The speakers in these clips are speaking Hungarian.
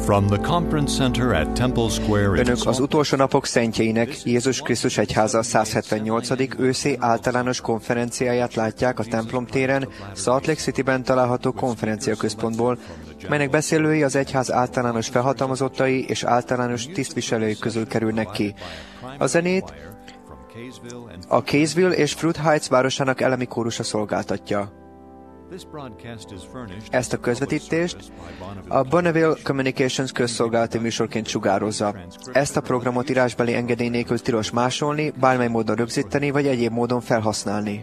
From the conference center at Temple Square in Önök az utolsó napok szentjeinek Jézus Krisztus Egyháza 178. őszi általános konferenciáját látják a templom téren, Salt Lake Cityben található konferenciaközpontból, melynek beszélői az egyház általános felhatalmazottai és általános tisztviselői közül kerülnek ki. A zenét a Kaysville és Fruit Heights városának elemi kórusa szolgáltatja. Ezt a közvetítést a Bonneville Communications közszolgálati műsorként sugározza. Ezt a programot írásbeli engedély nélkül tilos másolni, bármely módon rögzíteni vagy egyéb módon felhasználni.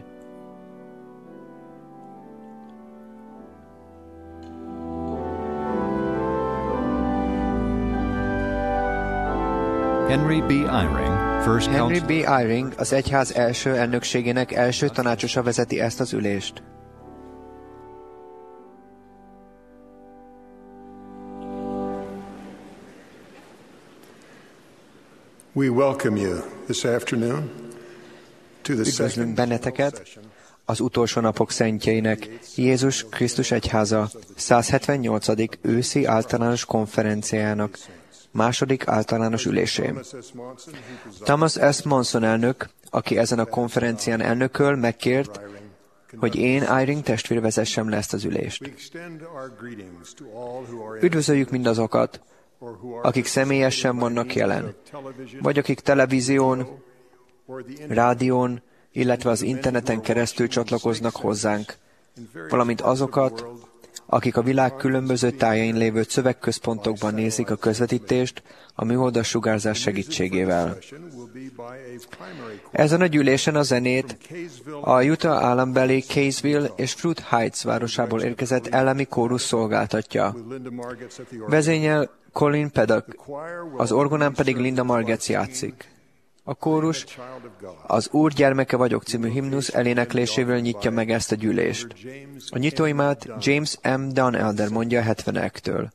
Henry B. Eyring, az egyház első elnökségének első tanácsosa vezeti ezt az ülést. We welcome you this afternoon to the Üdvözlünk benneteket az utolsó napok szentjeinek Jézus Krisztus Egyháza 178. őszi általános konferenciájának második általános ülésén. Thomas S. Monson elnök, aki ezen a konferencián elnököl, megkért, hogy én, Eyring testvér vezessem le ezt az ülést. Üdvözöljük mindazokat, akik személyesen vannak jelen, vagy akik televízión, rádión, illetve az interneten keresztül csatlakoznak hozzánk, valamint azokat, akik a világ különböző tájain lévő szövegközpontokban nézik a közvetítést a műholdas sugárzás segítségével. Ezen a gyűlésen a zenét a Utah állambeli Kaysville és Fruit Heights városából érkezett elemi kórus szolgáltatja. Vezényel Colin Pedek, az orgonán pedig Linda Margetts játszik. A kórus az Úr gyermeke vagyok című himnusz eléneklésével nyitja meg ezt a gyűlést. A nyitóimát James M. Dunelder mondja a 70-ektől.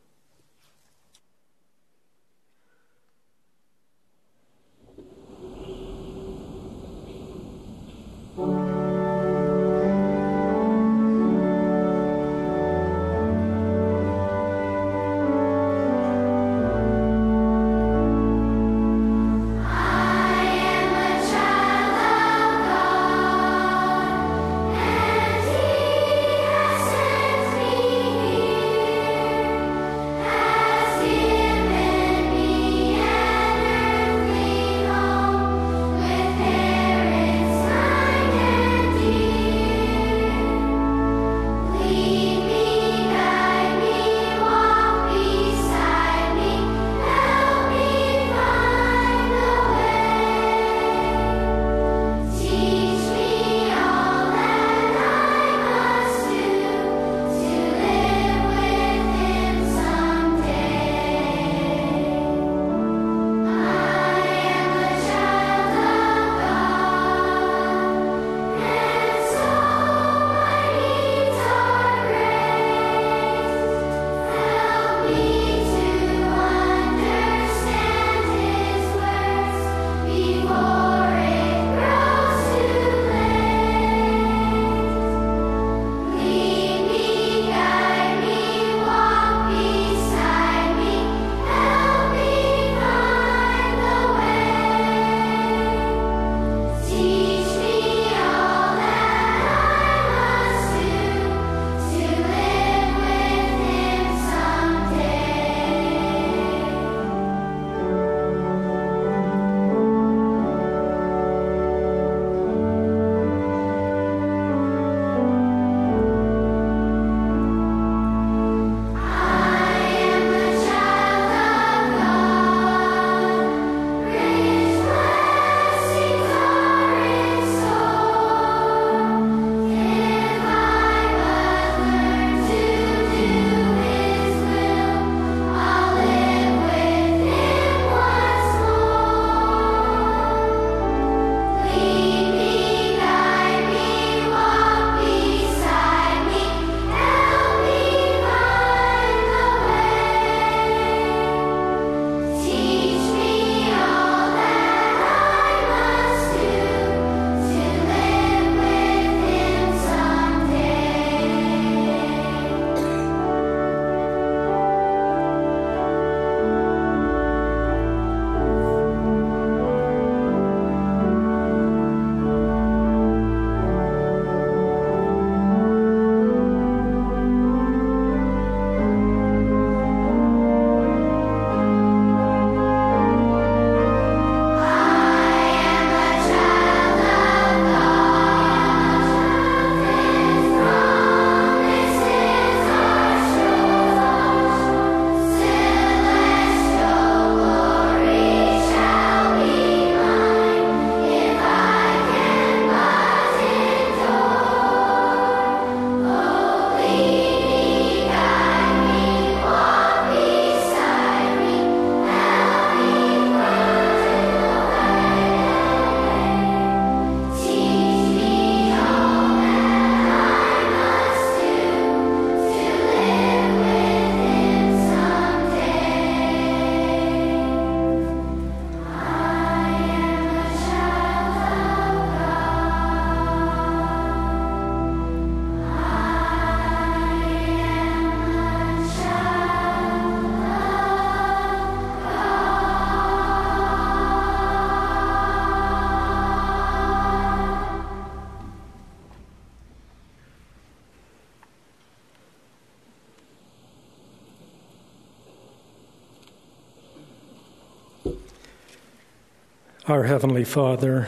Our Heavenly Father,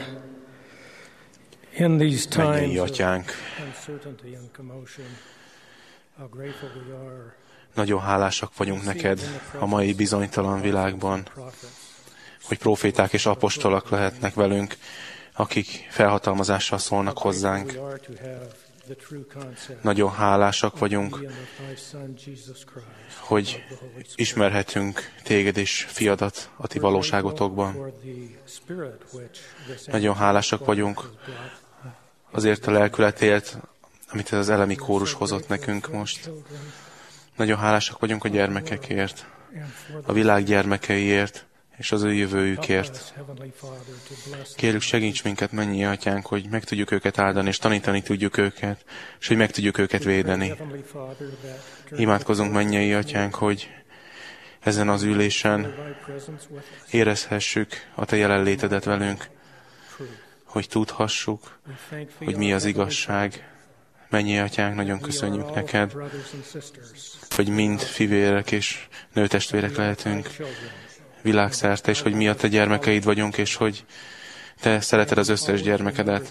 in these Mennyei times of Atyánk, uncertainty and commotion, how grateful we are. nagyon hálásak vagyunk neked a mai bizonytalan világban, hogy próféták és apostolok lehetnek velünk, akik felhatalmazással szólnak hozzánk. Nagyon hálásak vagyunk, hogy ismerhetünk téged és fiadat a ti valóságotokban. Nagyon hálásak vagyunk azért a lelkületért, amit ez az elemi kórus hozott nekünk most. Nagyon hálásak vagyunk a gyermekekért, a világ gyermekeiért, és az ő jövőjükért. Kérjük, segíts minket, mennyei Atyánk, hogy meg tudjuk őket áldani, és tanítani tudjuk őket, és hogy meg tudjuk őket védeni. Imádkozunk, mennyei Atyánk, hogy ezen az ülésen érezhessük a Te jelenlétedet velünk, hogy tudhassuk, hogy mi az igazság. Mennyei Atyánk, nagyon köszönjük neked, hogy mind fivérek és nőtestvérek lehetünk világszerte, és hogy mi a te gyermekeid vagyunk, és hogy te szereted az összes gyermekedet.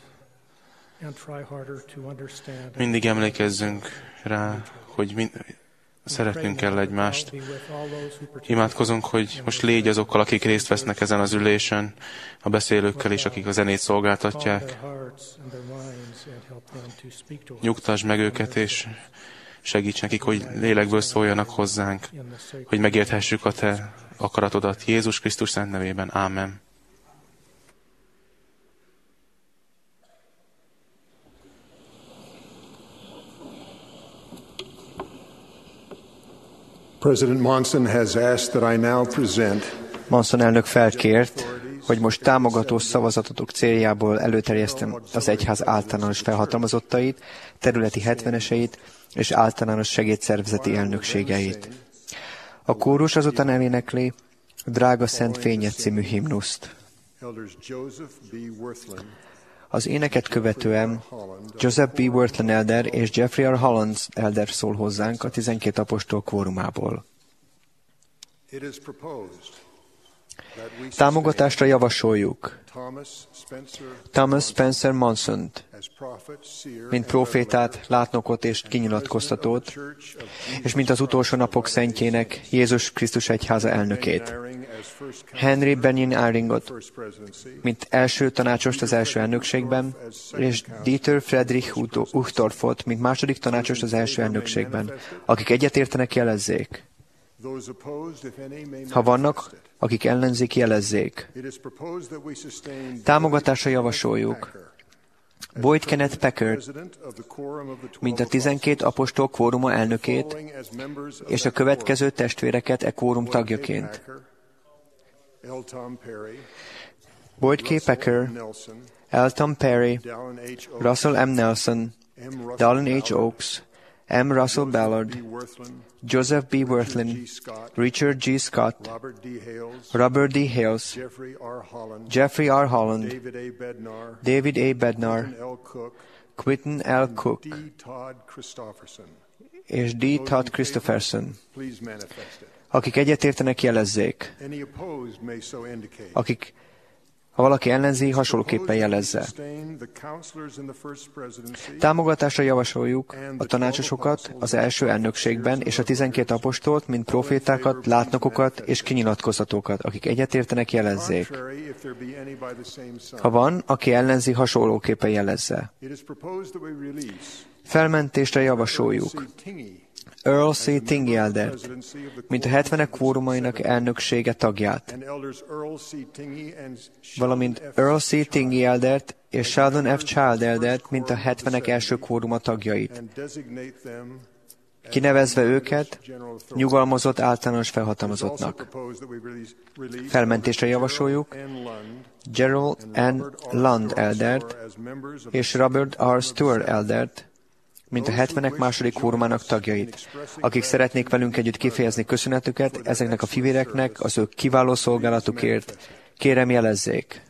Mindig emlékezzünk rá, hogy szeretnünk kell egymást. Imádkozunk, hogy most légy azokkal, akik részt vesznek ezen az ülésen, a beszélőkkel és akik a zenét szolgáltatják. Nyugtasd meg őket, és segíts nekik, hogy lélekből szóljanak hozzánk, hogy megérthessük a te akaratodat. Jézus Krisztus szent nevében. Ámen. President Monson has asked that I now present Monson elnök felkért, hogy most támogató szavazatotok céljából előterjesztem az egyház általános felhatalmazottait, területi 70-eseit és általános segédszervezeti elnökségeit. A kórus azután elénekli Drága Szent Fényed című himnuszt. Az éneket követően Joseph B. Worthlen elder és Jeffrey R. Holland elder szól hozzánk a 12 apostol kvórumából. Támogatásra javasoljuk Thomas Spencer Monsont, mint profétát, látnokot és kinyilatkoztatót, és mint az utolsó napok szentjének Jézus Krisztus egyháza elnökét. Henry Benyon Eyringot, mint első tanácsost az első elnökségben, és Dieter Friedrich Uchtdorfot, mint második tanácsost az első elnökségben. Akik egyetértenek, jelezzék. Ha vannak, akik ellenzik, jelezzék. Támogatásra javasoljuk Boyd Kenneth Packard, mint a 12 apostol kvóruma elnökét, és a következő testvéreket e kvórum tagjaként. Boyd K. Packer, L. Tom Perry, Russell M. Nelson, Dallin H. Oaks, M. Russell Ballard, Joseph B. Worthlen, Richard G. Scott, Robert D. Hales, Jeffrey R. Holland, David A. Bednar, Quinton L. Cook, és D. Todd Christopherson. Akik egyetértenek, jelezzék. Ha valaki ellenzi, hasonlóképpen jelezze. Támogatásra javasoljuk a tanácsosokat az első elnökségben és a 12 apostolt, mint profétákat, látnokokat és kinyilatkoztatókat. Akik egyetértenek, jelezzék. Ha van, aki ellenzi, hasonlóképpen jelezze. Felmentésre javasoljuk Earl C. Tingey eldert, mint a 70-ek kvórumainak elnöksége tagját, valamint Earl C. Tingey eldert és Sheldon F. Child eldert, mint a 70-ek első kvóruma tagjait, kinevezve őket nyugalmazott általános felhatalmazottnak. Felmentésre javasoljuk Gerald N. Lund eldert és Robert R. Stewart eldert, mint a 70-ek második kvórumának tagjait, akik szeretnék velünk együtt kifejezni köszönetüket ezeknek a fivéreknek az ő kiváló szolgálatukért. Kérem, jelezzék.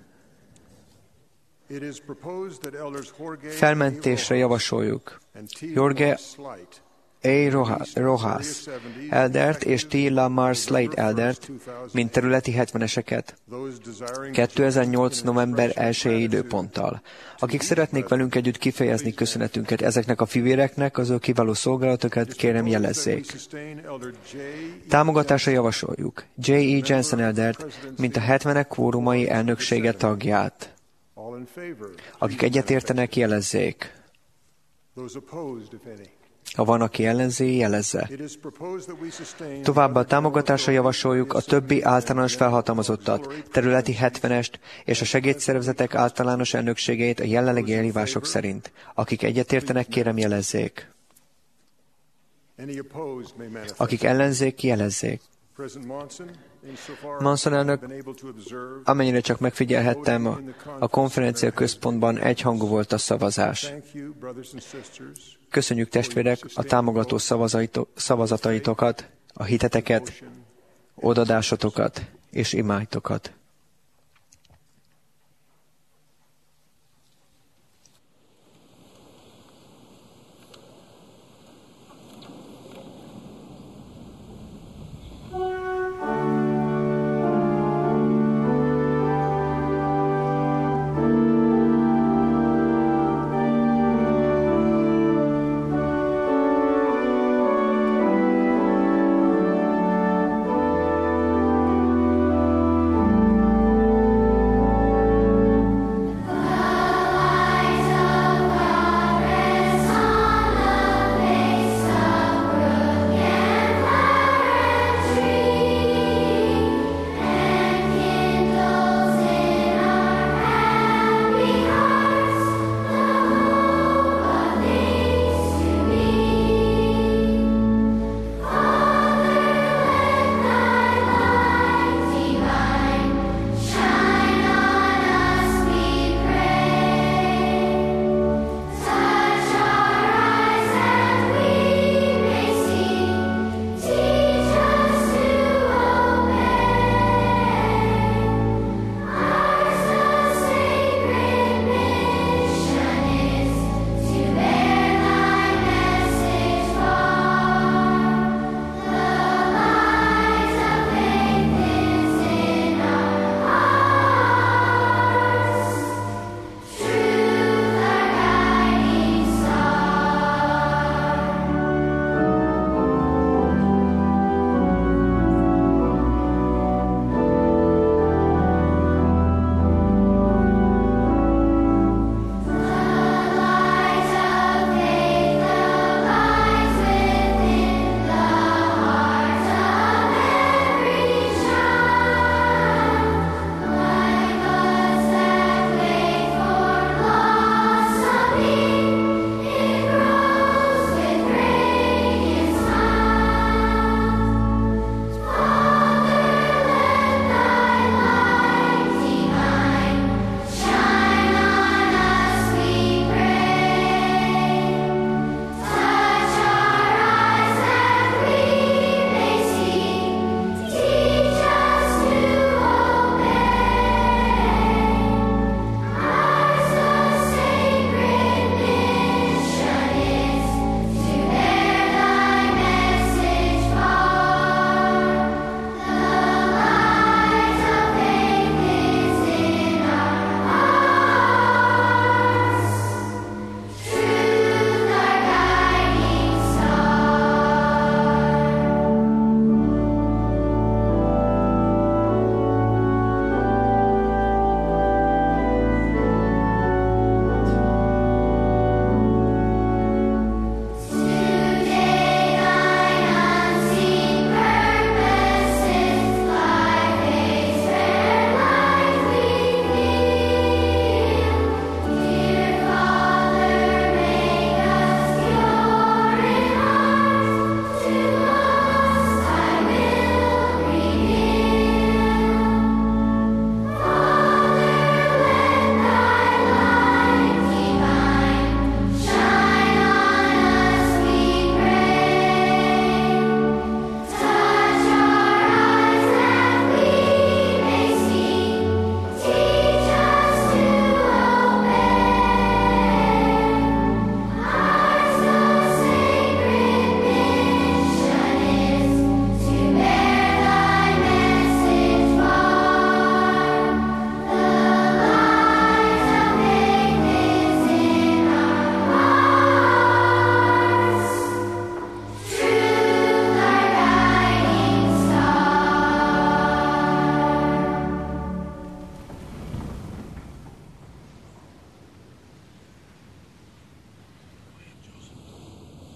Felmentésre javasoljuk Jorge Rojas eldert és T. Lamar Slade eldert, mint területi 70-eseket 2008. november 1. időponttal. Akik szeretnék velünk együtt kifejezni köszönetünket ezeknek a fivéreknek, az ő kiváló szolgálatokat kérem jelezzék. Támogatásra javasoljuk J. E. Jensen eldert, mint a 70-ek kvórumai elnöksége tagját. Akik egyetértenek, jelezzék. Ha van, aki ellenzi, jelezze. Továbbá támogatásra javasoljuk a többi általános felhatalmazottat, területi 70-est és a segédszervezetek általános elnökségeit a jelenlegi elhívások szerint. Akik egyetértenek, kérem jelezzék. Akik ellenzék, jelezzék. Manson elnök, amennyire csak megfigyelhettem, a konferencia központban egyhangú volt a szavazás. Köszönjük, testvérek, a támogató szavazataitokat, a hiteteket, odadásotokat és imáitokat.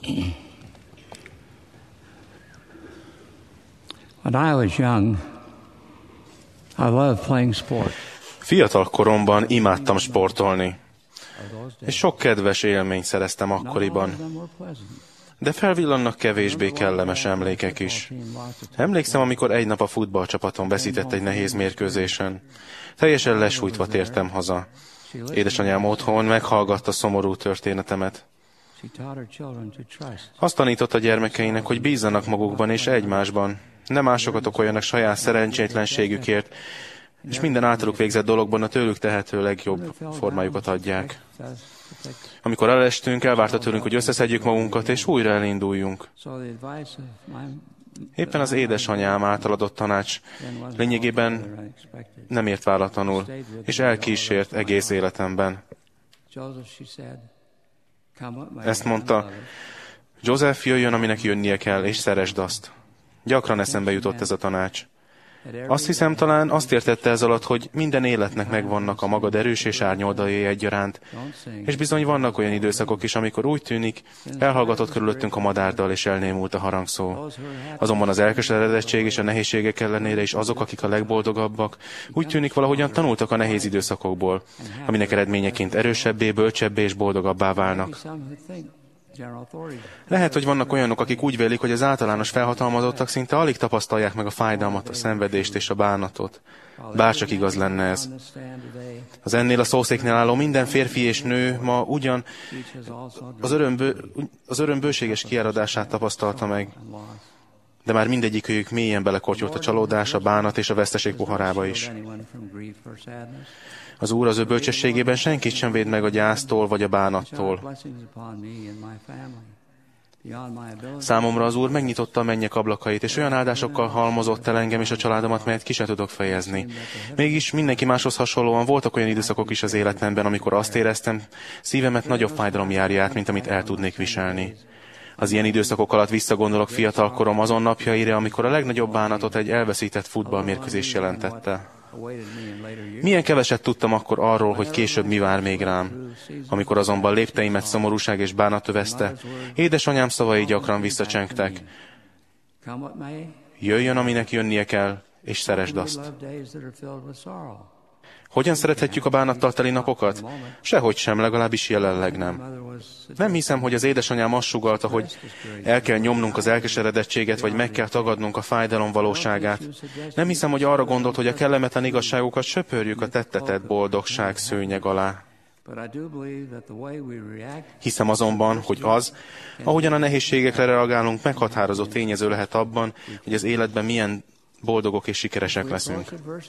When I was young, I loved playing sport. Fiatal koromban imádtam sportolni, és sok kedves élményt szereztem akkoriban. De felvillannak kevésbé kellemes emlékek is. Emlékszem, amikor egy nap a futballcsapatom veszített egy nehéz mérkőzésen. Teljesen lesújtva tértem haza. Édesanyám otthon meghallgatta szomorú történetemet. Azt tanította gyermekeinek, hogy bízzanak magukban és egymásban. Ne másokat okoljanak saját szerencsétlenségükért, és minden általuk végzett dologban a tőlük tehető legjobb formájukat adják. Amikor elestünk, elvárta tőlünk, hogy összeszedjük magunkat, és újra elinduljunk. Éppen az édesanyám által adott tanács lényegében nem ért váratlanul, és elkísért egész életemben. Ezt mondta, József, jöjjön, aminek jönnie kell, és szeresd azt. Gyakran eszembe jutott ez a tanács. Azt hiszem, talán azt értette ez alatt, hogy minden életnek megvannak a maga erős és árnyoldalai egyaránt, és bizony vannak olyan időszakok is, amikor úgy tűnik, elhallgatott körülöttünk a madárdal, és elnémult a harangszó. Azonban az elkeseredettség és a nehézségek ellenére is azok, akik a legboldogabbak, úgy tűnik valahogyan tanultak a nehéz időszakokból, aminek eredményeként erősebbé, bölcsebbé és boldogabbá válnak. Lehet, hogy vannak olyanok, akik úgy vélik, hogy az általános felhatalmazottak szinte alig tapasztalják meg a fájdalmat, a szenvedést és a bánatot. Bárcsak igaz lenne ez. Az ennél a szószéknél álló minden férfi és nő ma ugyan az öröm bőséges kiáradását tapasztalta meg, de már mindegyikőjük mélyen belekortyolt a csalódás, a bánat és a veszteség poharába is. Az Úr az ő bölcsességében senkit sem véd meg a gyásztól vagy a bánattól. Számomra az Úr megnyitotta a mennyek ablakait, és olyan áldásokkal halmozott el engem és a családomat, melyet ki sem tudok fejezni. Mégis mindenki máshoz hasonlóan voltak olyan időszakok is az életemben, amikor azt éreztem, szívemet nagyobb fájdalom járja át, mint amit el tudnék viselni. Az ilyen időszakok alatt visszagondolok fiatalkorom azon napjaira, amikor a legnagyobb bánatot egy elveszített futballmérkőzés jelentette. Milyen keveset tudtam akkor arról, hogy később mi vár még rám. Amikor azonban lépteimet szomorúság és bánat övezte, édesanyám szavai gyakran visszacsengtek. Jöjjön, aminek jönnie kell, és szeresd azt. Hogyan szerethetjük a bánattal teli napokat? Sehogy sem, legalábbis jelenleg nem. Nem hiszem, hogy az édesanyám azt sugallta, hogy el kell nyomnunk az elkeseredettséget, vagy meg kell tagadnunk a fájdalom valóságát. Nem hiszem, hogy arra gondolt, hogy a kellemetlen igazságokat söpörjük a tettetett boldogság szőnyeg alá. Hiszem azonban, hogy az, ahogyan a nehézségekre reagálunk, meghatározó tényező lehet abban, hogy az életben milyen boldogok és sikeresek leszünk.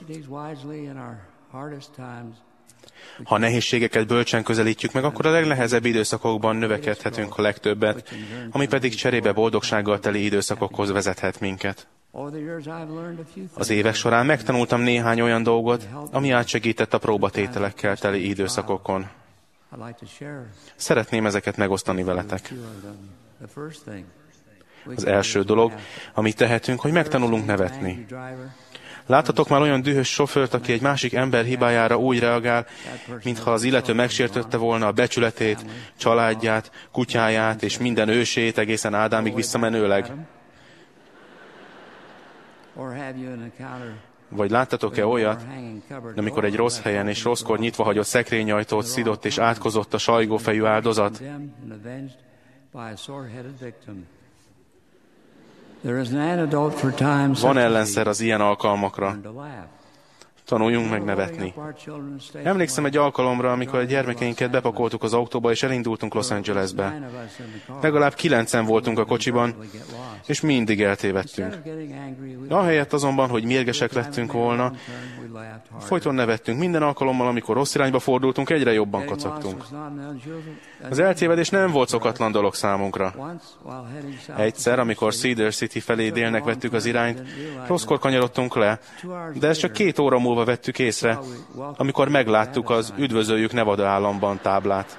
Ha a nehézségeket bölcsen közelítjük meg, akkor a legnehezebb időszakokban növekedhetünk a legtöbbet, ami pedig cserébe boldogsággal teli időszakokhoz vezethet minket. Az évek során megtanultam néhány olyan dolgot, ami átsegített a próbatételekkel teli időszakokon. Szeretném ezeket megosztani veletek. Az első dolog, amit tehetünk, hogy megtanulunk nevetni. Láttatok már olyan dühös sofőrt, aki egy másik ember hibájára úgy reagál, mintha az illető megsértette volna a becsületét, családját, kutyáját és minden ősét egészen Ádámig visszamenőleg? Vagy láttatok-e olyat, amikor egy rossz helyen és rosszkor nyitva hagyott szekrényajtót szidott és átkozott a sajgófejű áldozat? Van ellenszer az ilyen alkalmakra. Tanuljunk meg nevetni. Emlékszem egy alkalomra, amikor a gyermekeinket bepakoltuk az autóba, és elindultunk Los Angelesbe. Legalább 9-en voltunk a kocsiban, és mindig eltévedtünk. Ahelyett azonban, hogy mérgesek lettünk volna, folyton nevettünk. Minden alkalommal, amikor rossz irányba fordultunk, egyre jobban kacagtunk. Az eltévedés nem volt szokatlan dolog számunkra. Egyszer, amikor Cedar City felé délnek vettük az irányt, rosszkor kanyarodtunk le, de ezt csak 2 óra múlva vettük észre, amikor megláttuk az Üdvözöljük Nevada államban táblát.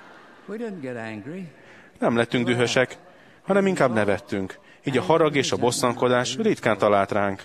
Nem lettünk dühösek, hanem inkább nevettünk. Így a harag és a bosszankodás ritkán talált ránk.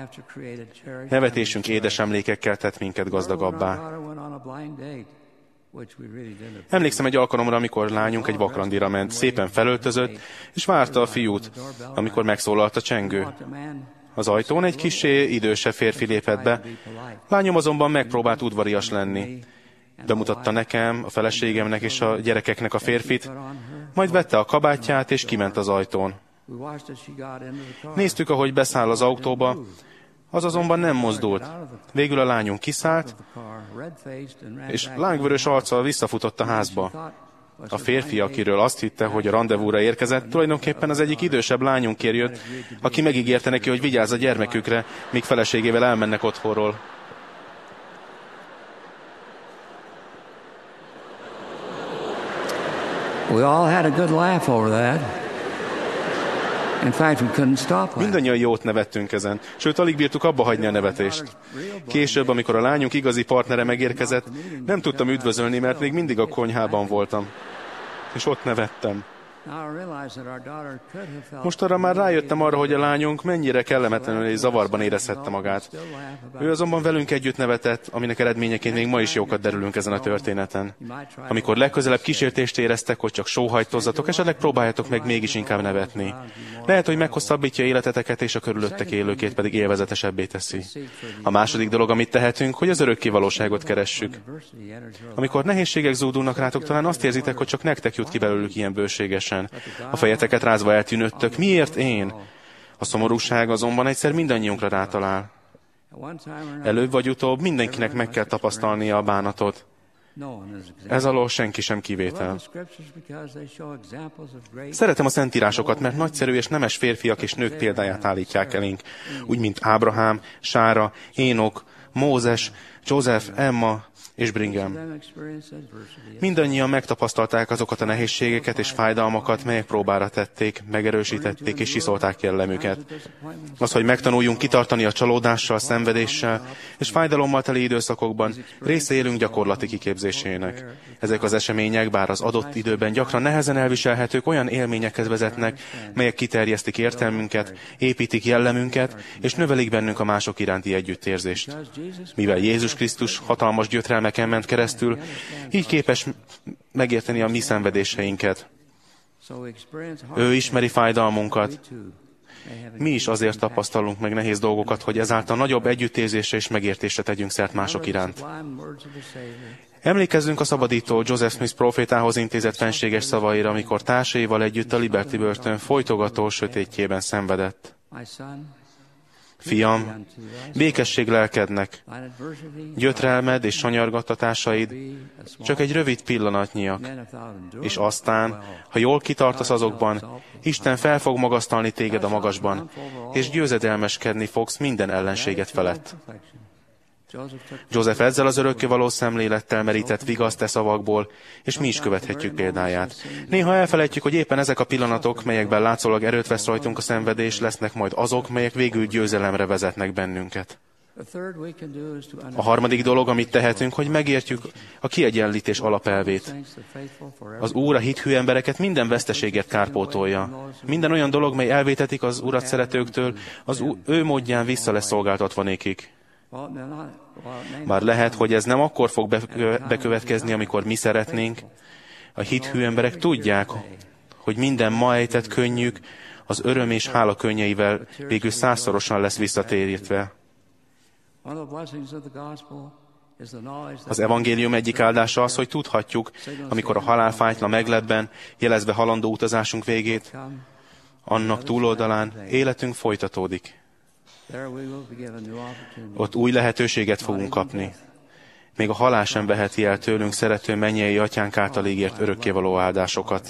Nevetésünk édes emlékekkel tett minket gazdagabbá. Emlékszem egy alkalomra, amikor lányunk egy vakrandira ment, szépen felöltözött, és várta a fiút, amikor megszólalt a csengő. Az ajtón egy kissé idősebb férfi lépett be, lányom azonban megpróbált udvarias lenni. Bemutatta nekem, a feleségemnek és a gyerekeknek a férfit, majd vette a kabátját és kiment az ajtón. Néztük, ahogy beszáll az autóba, az azonban nem mozdult. Végül a lányunk kiszállt, és lángvörös arccal visszafutott a házba. A férfi, akiről azt hitte, hogy a randevúra érkezett, tulajdonképpen az egyik idősebb lányunkért jött, aki megígérte neki, hogy vigyázz a gyermekükre, míg feleségével elmennek otthonról. We all had a good laugh over that. In fact, we couldn't stop laughing. Mindannyian jót nevettünk ezen, sőt, alig bírtuk abba hagyni a nevetést. Később, amikor a lányunk igazi partnere megérkezett, nem tudtam üdvözölni, mert még mindig a konyhában voltam. És ott nevettem. Most arra már rájöttem arra, hogy a lányunk mennyire kellemetlenül és zavarban érezhette magát. Ő azonban velünk együtt nevetett, aminek eredményeként még ma is jókat derülünk ezen a történeten. Amikor legközelebb kísértést éreztek, hogy csak sóhajtozzatok, esetleg próbáljátok meg mégis inkább nevetni. Lehet, hogy meghosszabbítja életeteket, és a körülöttek élőkét pedig élvezetesebbé teszi. A második dolog, amit tehetünk, hogy az örökké valóságot keressük. Amikor nehézségek zúdulnak rátok, talán azt érzitek, hogy csak nektek jut ki belőlük ilyen bőségesen. A fejeteket rázva eltűnődtök. Miért én? A szomorúság azonban egyszer mindannyiunkra rátalál. Előbb vagy utóbb mindenkinek meg kell tapasztalnia a bánatot. Ez alól senki sem kivétel. Szeretem a szentírásokat, mert nagyszerű és nemes férfiak és nők példáját állítják elénk. Úgy, mint Ábrahám, Sára, Énok, Mózes, József, Emma és Brigham. Mindannyian megtapasztalták azokat a nehézségeket és fájdalmakat, melyek próbára tették, megerősítették és csiszolták jellemüket. Az, hogy megtanuljunk kitartani a csalódással, szenvedéssel és fájdalommal teli időszakokban, része élünk gyakorlati kiképzésének. Ezek az események, bár az adott időben gyakran nehezen elviselhetők, olyan élményekhez vezetnek, melyek kiterjesztik értelmünket, építik jellemünket, és növelik bennünk a mások iránti együttérzést. Mivel Jézus Krisztus hatalmas gyötrelmeken ment keresztül, így képes megérteni a mi szenvedéseinket. Ő ismeri fájdalmunkat. Mi is azért tapasztalunk meg nehéz dolgokat, hogy ezáltal nagyobb együttérzésre és megértésre tegyünk szert mások iránt. Emlékezzünk a szabadító Joseph Smith prófétához intézett fenséges szavaira, amikor társaival együtt a Liberty börtön folytogató sötétjében szenvedett. Fiam, békesség lelkednek, gyötrelmed és sanyargattatásaid csak egy rövid pillanatnyiak, és aztán, ha jól kitartasz azokban, Isten fel fog magasztalni téged a magasban, és győzedelmeskedni fogsz minden ellenséget felett. József ezzel az örökkévaló szemlélettel merített vigaszt e szavakból, és mi is követhetjük példáját. Néha elfelejtjük, hogy éppen ezek a pillanatok, melyekben látszólag erőt vesz rajtunk a szenvedés, lesznek majd azok, melyek végül győzelemre vezetnek bennünket. A harmadik dolog, amit tehetünk, hogy megértjük a kiegyenlítés alapelvét. Az Úr a hithű embereket minden veszteséget kárpótolja. Minden olyan dolog, mely elvétetik az Urat szeretőktől, az ő módján vissza lesz szolgáltatva nékik. Bár lehet, hogy ez nem akkor fog bekövetkezni, amikor mi szeretnénk. A hithű emberek tudják, hogy minden ma ejtett könnyük az öröm és hála könnyeivel végül 100-szorosan lesz visszatérítve. Az evangélium egyik áldása az, hogy tudhatjuk, amikor a halál fájtla meglebben, jelezve halandó utazásunk végét, annak túloldalán életünk folytatódik. Ott új lehetőséget fogunk kapni. Még a halál sem veheti el tőlünk szerető mennyei atyánk által ígért örökkévaló áldásokat.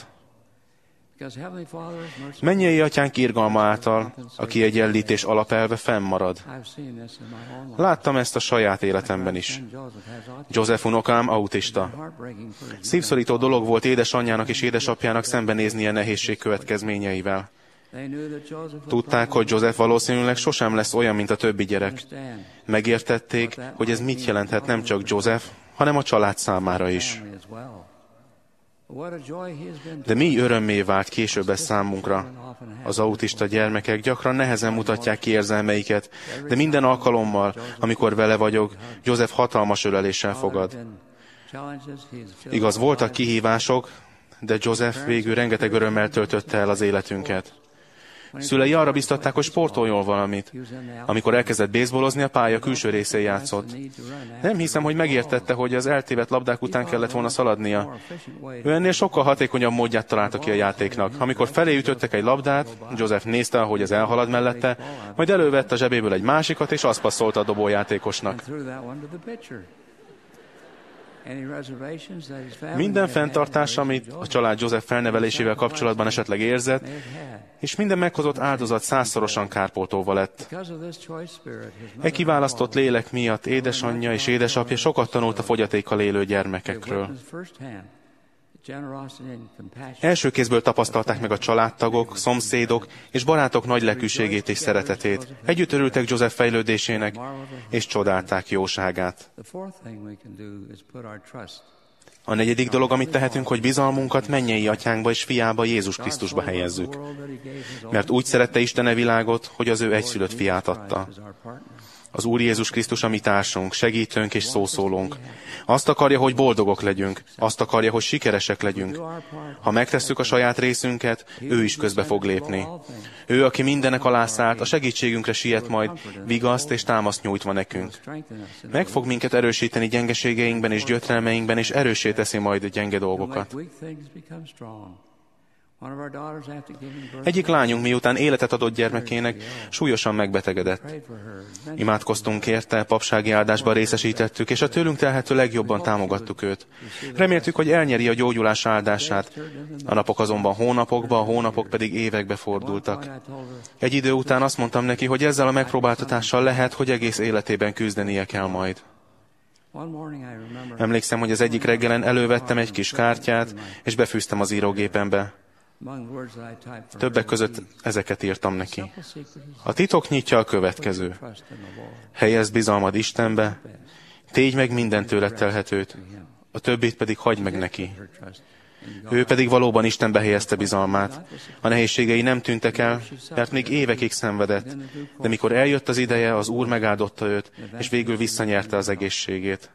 Mennyei atyánk irgalma által a kiegyenlítés alapelve fennmarad. Láttam ezt a saját életemben is. József unokám autista. Szívszorító dolog volt édesanyjának és édesapjának szembenéznie nehézség következményeivel. Tudták, hogy József valószínűleg sosem lesz olyan, mint a többi gyerek. Megértették, hogy ez mit jelenthet nem csak József, hanem a család számára is. De mi örömmé vált később ez számunkra. Az autista gyermekek gyakran nehezen mutatják ki érzelmeiket, de minden alkalommal, amikor vele vagyok, József hatalmas öleléssel fogad. Igaz, voltak kihívások, de Joseph végül rengeteg örömmel töltötte el az életünket. Szülei arra biztatták, hogy sportoljon valamit. Amikor elkezdett baseballozni, a pálya külső részén játszott. Nem hiszem, hogy megértette, hogy az eltévedt labdák után kellett volna szaladnia. Ő ennél sokkal hatékonyabb módját találta ki a játéknak. Amikor felé ütöttek egy labdát, Joseph nézte, ahogy az elhalad mellette, majd elővette a zsebéből egy másikat, és azt passzolta a dobójátékosnak. Minden fenntartás, amit a család Joseph felnevelésével kapcsolatban esetleg érzett, és minden meghozott áldozat 100-szorosan kárpótolva lett. E kiválasztott lélek miatt édesanyja és édesapja sokat tanult a fogyatékkal élő gyermekekről. Első kézből tapasztalták meg a családtagok, szomszédok és barátok nagy lelkűségét és szeretetét. Együtt örültek Joseph fejlődésének, és csodálták jóságát. A negyedik dolog, amit tehetünk, hogy bizalmunkat mennyei atyánkba és fiába, Jézus Krisztusba helyezzük. Mert úgy szerette Isten a világot, hogy az ő egyszülött fiát adta. Az Úr Jézus Krisztus a mi társunk, segítőnk és szószólónk. Azt akarja, hogy boldogok legyünk. Azt akarja, hogy sikeresek legyünk. Ha megtesszük a saját részünket, ő is közbe fog lépni. Ő, aki mindenek alá szállt, a segítségünkre siet majd, vigaszt és támaszt nyújtva nekünk. Meg fog minket erősíteni gyengeségeinkben és gyötrelmeinkben, és erőssé teszi majd a gyenge dolgokat. Egyik lányunk, miután életet adott gyermekének, súlyosan megbetegedett. Imádkoztunk érte, papsági áldásban részesítettük, és a tőlünk telhető legjobban támogattuk őt. Reméltük, hogy elnyeri a gyógyulás áldását. A napok azonban hónapokba, a hónapok pedig évekbe fordultak. Egy idő után azt mondtam neki, hogy ezzel a megpróbáltatással lehet, hogy egész életében küzdenie kell majd. Emlékszem, hogy az egyik reggelen elővettem egy kis kártyát, és befűztem az írógépembe. Többek között ezeket írtam neki. A titok nyitja a következő. Helyezd bizalmad Istenbe, tégy meg minden tőled telhetőt, a többit pedig hagyd meg neki. Ő pedig valóban Istenbe helyezte bizalmát. A nehézségei nem tűntek el, mert még évekig szenvedett, de mikor eljött az ideje, az Úr megáldotta őt, és végül visszanyerte az egészségét.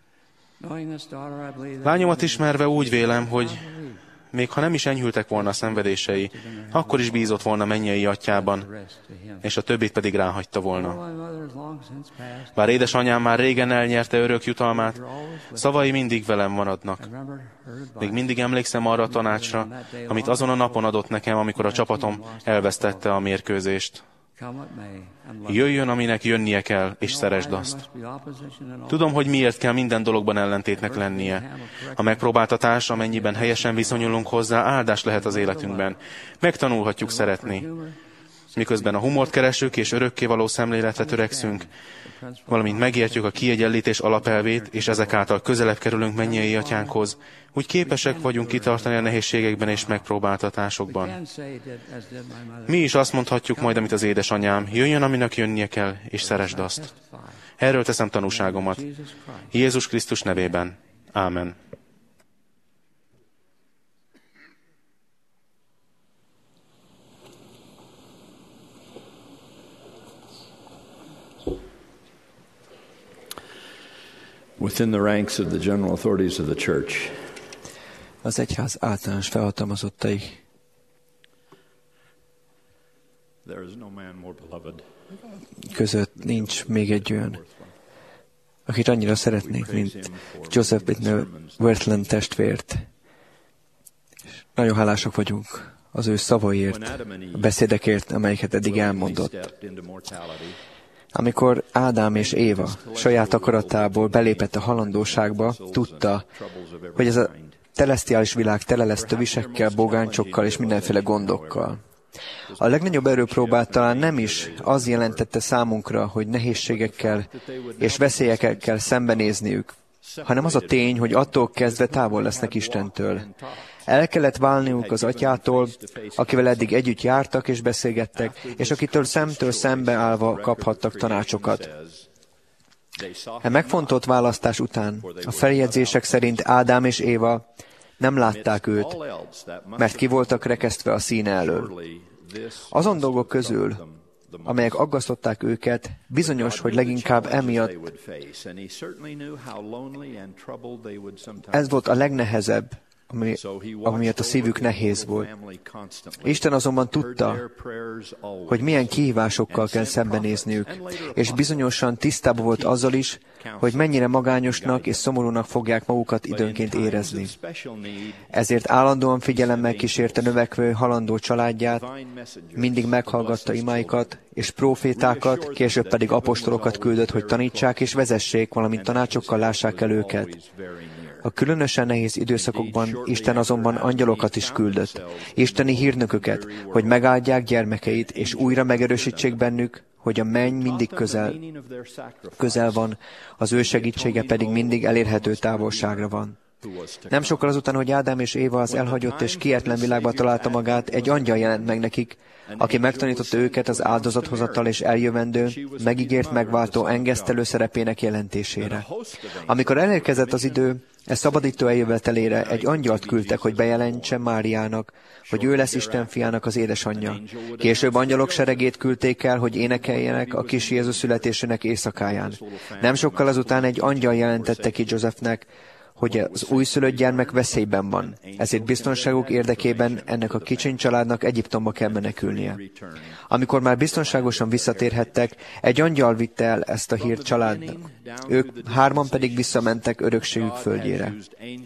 Lányomat ismerve úgy vélem, hogy még ha nem is enyhültek volna a szenvedései, akkor is bízott volna mennyei atyában, és a többit pedig ráhagyta volna. Bár édesanyám már régen elnyerte örök jutalmát, szavai mindig velem maradnak. Még mindig emlékszem arra a tanácsra, amit azon a napon adott nekem, amikor a csapatom elvesztette a mérkőzést. Jöjjön, aminek jönnie kell, és szeresd azt. Tudom, hogy miért kell minden dologban ellentétnek lennie. A megpróbáltatás, amennyiben helyesen viszonyulunk hozzá, áldás lehet az életünkben. Megtanulhatjuk szeretni. Miközben a humort keresünk és örökkévaló szemléletre törekszünk, valamint megértjük a kiegyenlítés alapelvét, és ezek által közelebb kerülünk mennyei atyánkhoz, úgy képesek vagyunk kitartani a nehézségekben és megpróbáltatásokban. Mi is azt mondhatjuk majd, amit az édesanyám, jöjjön, aminek jönnie kell, és szeresd azt. Erről teszem tanúságomat. Jézus Krisztus nevében. Ámen. Within the ranks of the general authorities of the church, az egyház általános felhatalmazottai között nincs még egy olyan, akit annyira szeretnék, mint Joseph Bittner Wertland testvért. És nagyon hálásak vagyunk az ő szavaiért, a beszédekért, amelyeket eddig elmondott. Amikor Ádám és Éva saját akaratából belépett a halandóságba, tudta, hogy ez a telesztiális világ tele lesz tövisekkel, bogáncsokkal és mindenféle gondokkal. A legnagyobb erőpróbát talán nem is az jelentette számunkra, hogy nehézségekkel és veszélyekkel kell szembenézniük, hanem az a tény, hogy attól kezdve távol lesznek Istentől. El kellett válniuk az atyától, akivel eddig együtt jártak és beszélgettek, és akitől szemtől szembe állva kaphattak tanácsokat. A megfontolt választás után a feljegyzések szerint Ádám és Éva nem látták őt, mert ki voltak rekesztve a színe elől. Azon dolgok közül, amelyek aggasztották őket, bizonyos, hogy leginkább emiatt ez volt a legnehezebb, amiatt a szívük nehéz volt. Isten azonban tudta, hogy milyen kihívásokkal kell szembenézniük, és bizonyosan tisztában volt azzal is, hogy mennyire magányosnak és szomorúnak fogják magukat időnként érezni. Ezért állandóan figyelemmel kísérte növekvő halandó családját, mindig meghallgatta imáikat, és prófétákat, később pedig apostolokat küldött, hogy tanítsák és vezessék, valamint tanácsokkal lássák el őket. A különösen nehéz időszakokban Isten azonban angyalokat is küldött, isteni hírnököket, hogy megáldják gyermekeit, és újra megerősítsék bennük, hogy a menny mindig közel van, az ő segítsége pedig mindig elérhető távolságra van. Nem sokkal azután, hogy Ádám és Éva az elhagyott és kietlen világba találta magát, egy angyal jelent meg nekik, aki megtanította őket az áldozathozatal és eljövendő, megígért megváltó engesztelő szerepének jelentésére. Amikor elérkezett az idő, szabadító eljövetelére egy angyalt küldtek, hogy bejelentse Máriának, hogy ő lesz Isten fiának az édesanyja. Később angyalok seregét küldték el, hogy énekeljenek a kis Jézus születésének éjszakáján. Nem sokkal azután egy angyal jelentette ki Józsefnek, hogy az újszülött gyermek veszélyben van, ezért biztonságuk érdekében ennek a kicsiny családnak Egyiptomba kell menekülnie. Amikor már biztonságosan visszatérhettek, egy angyal vitte el ezt a hírt családnak. Ők hárman pedig visszamentek örökségük földjére.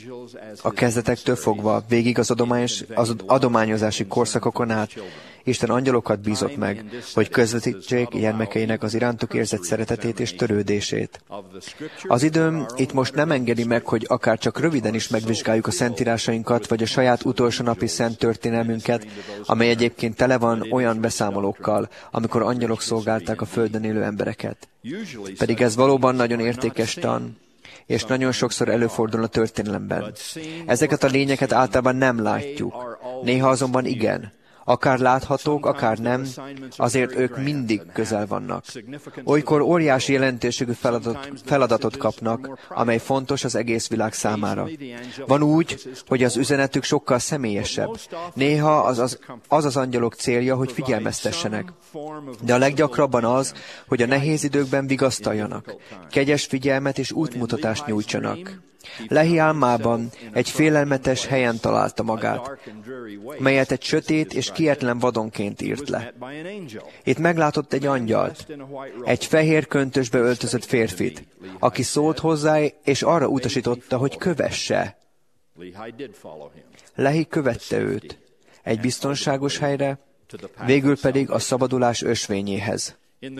A kezdetektől fogva végig az adományozási korszakokon át Isten angyalokat bízott meg, hogy közvetítsék gyermekeinek az irántuk érzett szeretetét és törődését. Az időm itt most nem engedi meg, hogy akár csak röviden is megvizsgáljuk a szentírásainkat, vagy a saját utolsó napi szent történelmünket, amely egyébként tele van olyan beszámolókkal, amikor angyalok szolgálták a földön élő embereket. Pedig ez valóban nagyon értékes tan, és nagyon sokszor előfordul a történelemben. Ezeket a lényeket általában nem látjuk. Néha azonban igen. Akár láthatók, akár nem, azért ők mindig közel vannak. Olykor óriási jelentőségű feladatot kapnak, amely fontos az egész világ számára. Van úgy, hogy az üzenetük sokkal személyesebb. Néha az angyalok célja, hogy figyelmeztessenek. De a leggyakrabban az, hogy a nehéz időkben vigasztaljanak, kegyes figyelmet és útmutatást nyújtsanak. Lehi álmában egy félelmetes helyen találta magát, melyet egy sötét és kietlen vadonként írt le. Itt meglátott egy angyalt, egy fehér köntösbe öltözött férfit, aki szólt hozzá, és arra utasította, hogy kövesse. Lehi követte őt egy biztonságos helyre, végül pedig a szabadulás ösvényéhez.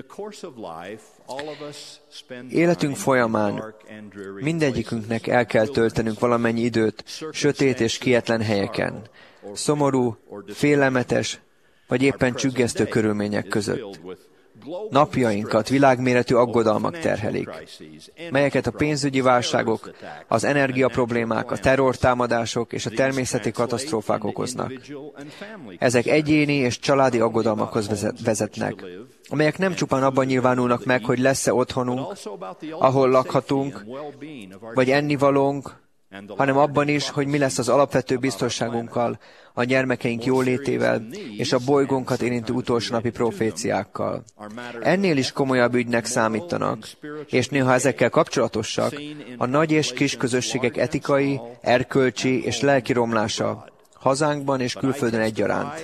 Életünk folyamán mindegyikünknek el kell töltenünk valamennyi időt sötét és kietlen helyeken, szomorú, félelmetes, vagy éppen csüggesztő körülmények között. Napjainkat világméretű aggodalmak terhelik, melyeket a pénzügyi válságok, az energiaproblémák, a terrortámadások és a természeti katasztrófák okoznak. Ezek egyéni és családi aggodalmakhoz vezetnek, amelyek nem csupán abban nyilvánulnak meg, hogy lesz-e otthonunk, ahol lakhatunk, vagy ennivalónk, hanem abban is, hogy mi lesz az alapvető biztonságunkkal, a gyermekeink jólétével és a bolygónkat érintő utolsó napi proféciákkal. Ennél is komolyabb ügynek számítanak, és néha ezekkel kapcsolatosak, a nagy és kis közösségek etikai, erkölcsi és lelki romlása, hazánkban és külföldön egyaránt.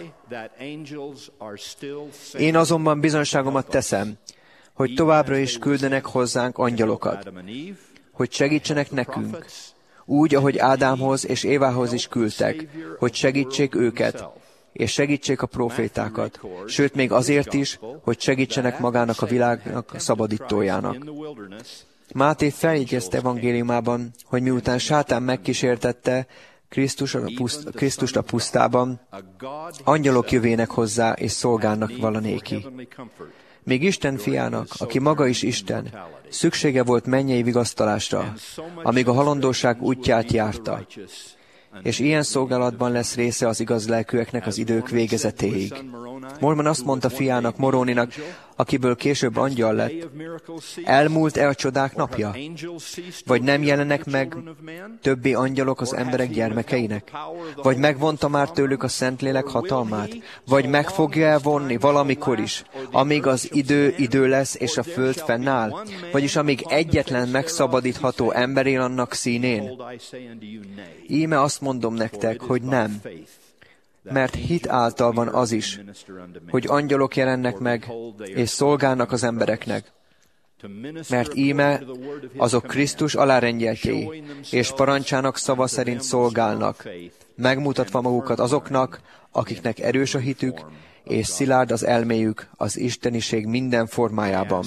Én azonban bizonyságomat teszem, hogy továbbra is küldenek hozzánk angyalokat, hogy segítsenek nekünk, úgy, ahogy Ádámhoz és Évához is küldtek, hogy segítsék őket, és segítsék a profétákat, sőt még azért is, hogy segítsenek magának a világnak a szabadítójának. Máté feljegyezte evangéliumában, hogy miután sátán megkísértette Krisztust a pusztában, angyalok jövének hozzá és szolgálnak valanéki. Még Isten fiának, aki maga is Isten, szüksége volt mennyei vigasztalásra, amíg a halandóság útját járta. És ilyen szolgálatban lesz része az igaz lelkűeknek az idők végezetéig. Mormon azt mondta fiának, Moroninak, akiből később angyal lett, elmúlt-e a csodák napja? Vagy nem jelennek meg többi angyalok az emberek gyermekeinek? Vagy megvonta már tőlük a Szentlélek hatalmát? Vagy meg fogja vonni valamikor is, amíg az idő lesz, és a föld fennáll? Vagyis amíg egyetlen megszabadítható ember él annak színén? Íme azt mondom nektek, hogy nem. Mert hit által van az is, hogy angyalok jelennek meg, és szolgálnak az embereknek. Mert íme azok Krisztus alárendeltjei, és parancsának szava szerint szolgálnak, megmutatva magukat azoknak, akiknek erős a hitük, és szilárd az elméjük az isteniség minden formájában.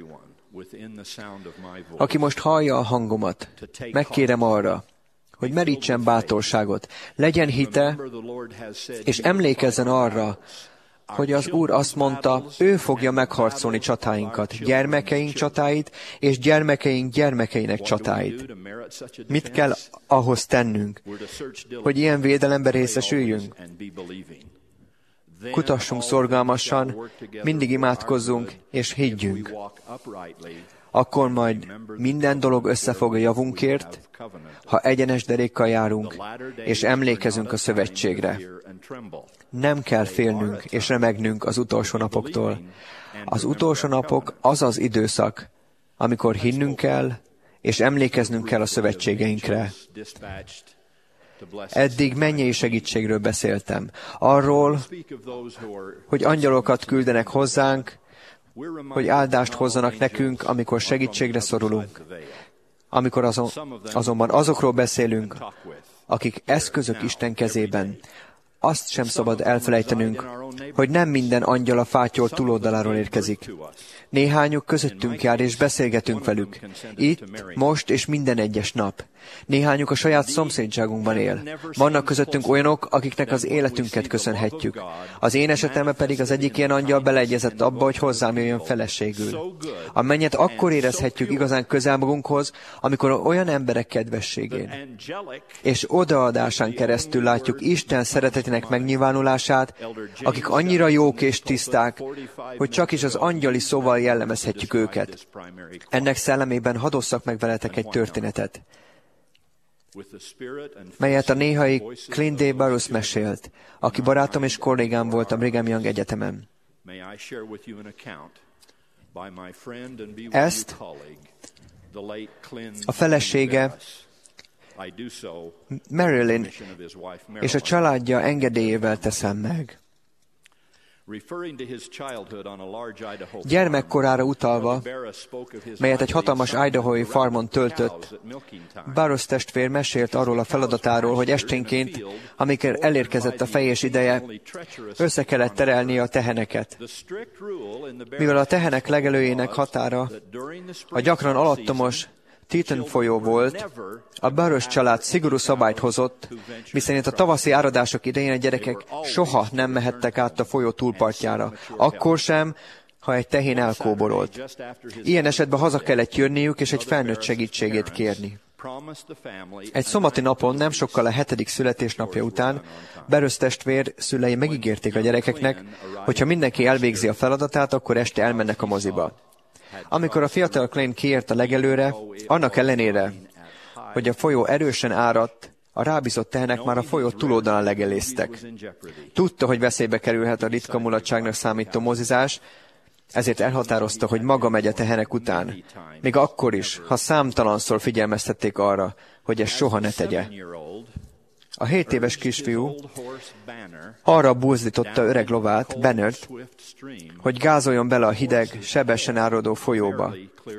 Aki most hallja a hangomat, megkérem arra, hogy merítsen bátorságot, legyen hite, és emlékezzen arra, hogy az Úr azt mondta, ő fogja megharcolni csatáinkat, gyermekeink csatáit, és gyermekeink gyermekeinek csatáit. Mit kell ahhoz tennünk, hogy ilyen védelembe részesüljünk? Kutassunk szorgalmasan, mindig imádkozzunk, és higgyünk. Akkor majd minden dolog összefog a javunkért, ha egyenes derékkal járunk, és emlékezünk a szövetségre. Nem kell félnünk és remegnünk az utolsó napoktól. Az utolsó napok az az időszak, amikor hinnünk kell, és emlékeznünk kell a szövetségeinkre. Eddig mennyei segítségről beszéltem. Arról, hogy angyalokat küldenek hozzánk, hogy áldást hozzanak nekünk, amikor segítségre szorulunk. Amikor azonban azokról beszélünk, akik eszközök Isten kezében, azt sem szabad elfelejtenünk, hogy nem minden angyal a fátyol túloldaláról érkezik. Néhányuk közöttünk jár, és beszélgetünk velük. Itt, most és minden egyes nap. Néhányuk a saját szomszédságunkban él. Vannak közöttünk olyanok, akiknek az életünket köszönhetjük. Az én esetemben pedig az egyik ilyen angyal beleegyezett abba, hogy hozzám jöjjön feleségül. A mennyet akkor érezhetjük igazán közel magunkhoz, amikor olyan emberek kedvességén és odaadásán keresztül látjuk Isten szeretetének megnyilvánulását, akik annyira jók és tiszták, hogy csak is az angyali szóval jellemezhetjük őket. Ennek szellemében hadd osszak meg veletek egy történetet, melyet a néhai Clint D. Barrows mesélt, aki barátom és kollégám volt a Brigham Young Egyetemen. Ezt a felesége Marilyn és a családja engedélyével teszem meg. Gyermekkorára utalva, melyet egy hatalmas idahoi farmon töltött, Barrows testvér mesélt arról a feladatáról, hogy esténként, amikor elérkezett a fejés ideje, össze kellett terelnie a teheneket. Mivel a tehenek legelőjének határa a gyakran alattomos Teton folyó volt, a Barrows család szigorú szabályt hozott, miszerint a tavaszi áradások idején a gyerekek soha nem mehettek át a folyó túlpartjára, akkor sem, ha egy tehén elkóborolt. Ilyen esetben haza kellett jönniük, és egy felnőtt segítségét kérni. Egy szombati napon, nem sokkal a 7. születésnapja után, Barrows testvér szülei megígérték a gyerekeknek, hogy ha mindenki elvégzi a feladatát, akkor este elmennek a moziba. Amikor a fiatal Klein kiért a legelőre, annak ellenére, hogy a folyó erősen áradt, a rábízott tehenek már a folyó túloldalán legelésztek. Tudta, hogy veszélybe kerülhet a ritka mulatságnak számító mozizás, ezért elhatározta, hogy maga megy a tehenek után, még akkor is, ha számtalanszor figyelmeztették arra, hogy ezt soha ne tegye. A 7 éves kisfiú arra buzdította öreg lovát, Bannert, hogy gázoljon bele a hideg, sebesen áradó folyóba,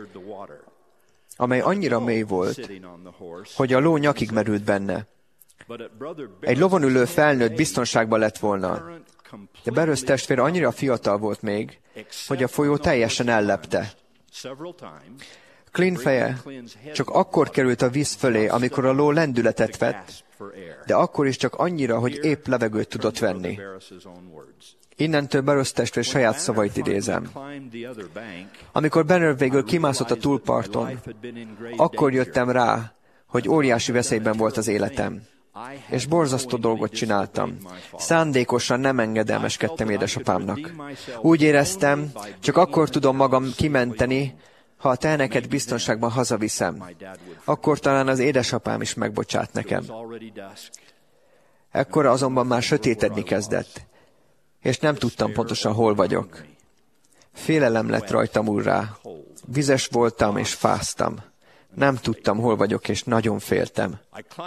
amely annyira mély volt, hogy a ló nyakig merült benne. Egy lovon ülő felnőtt biztonságban lett volna, de Barrows testvér annyira fiatal volt még, hogy a folyó teljesen ellepte. Clint feje csak akkor került a víz fölé, amikor a ló lendületet vett, de akkor is csak annyira, hogy épp levegőt tudott venni. Innentől Barrows testvér saját szavait idézem. Amikor Banner végül kimászott a túlparton, akkor jöttem rá, hogy óriási veszélyben volt az életem. és borzasztó dolgot csináltam. Szándékosan nem engedelmeskedtem édesapámnak. Úgy éreztem, csak akkor tudom magam kimenteni, ha a teheneket biztonságban hazaviszem. Akkor talán az édesapám is megbocsát nekem. Ekkor azonban már sötétedni kezdett, és nem tudtam pontosan, hol vagyok. Félelem lett rajtam úrrá. Vizes voltam és fáztam. Nem tudtam, hol vagyok, és nagyon féltem.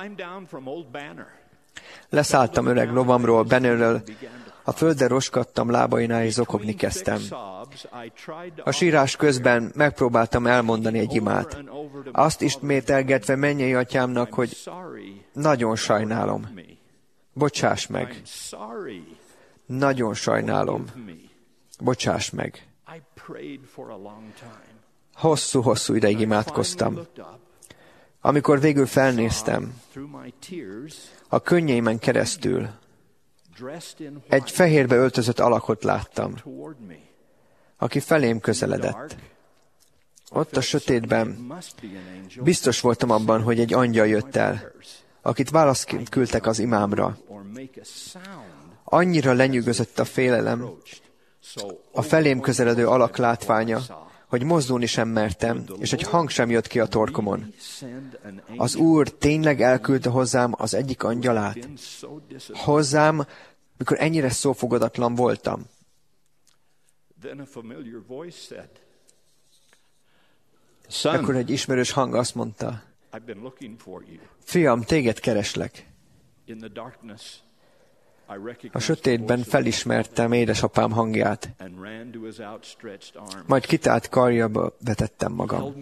Leszálltam öreg lovamról, Benőről, a földre roskadtam lábainál, és zokogni kezdtem. A sírás közben megpróbáltam elmondani egy imát. Azt ismételgetve mennyei atyámnak, hogy nagyon sajnálom. Bocsáss meg. Nagyon sajnálom. Bocsáss meg. Hosszú-hosszú ideig imádkoztam. Amikor végül felnéztem, a könnyeimen keresztül egy fehérbe öltözött alakot láttam, aki felém közeledett. Ott a sötétben biztos voltam abban, hogy egy angyal jött el, akit válaszként küldtek az imámra. Annyira lenyűgözött a félelem, a felém közeledő alak látványa, hogy mozdulni sem mertem, és egy hang sem jött ki a torkomon. Az Úr tényleg elküldte hozzám az egyik angyalát? Hozzám, mikor ennyire szófogadatlan voltam. Akkor egy ismerős hang azt mondta, fiam, téged kereslek. A sötétben felismertem édesapám hangját, majd kitált karjába vetettem magam.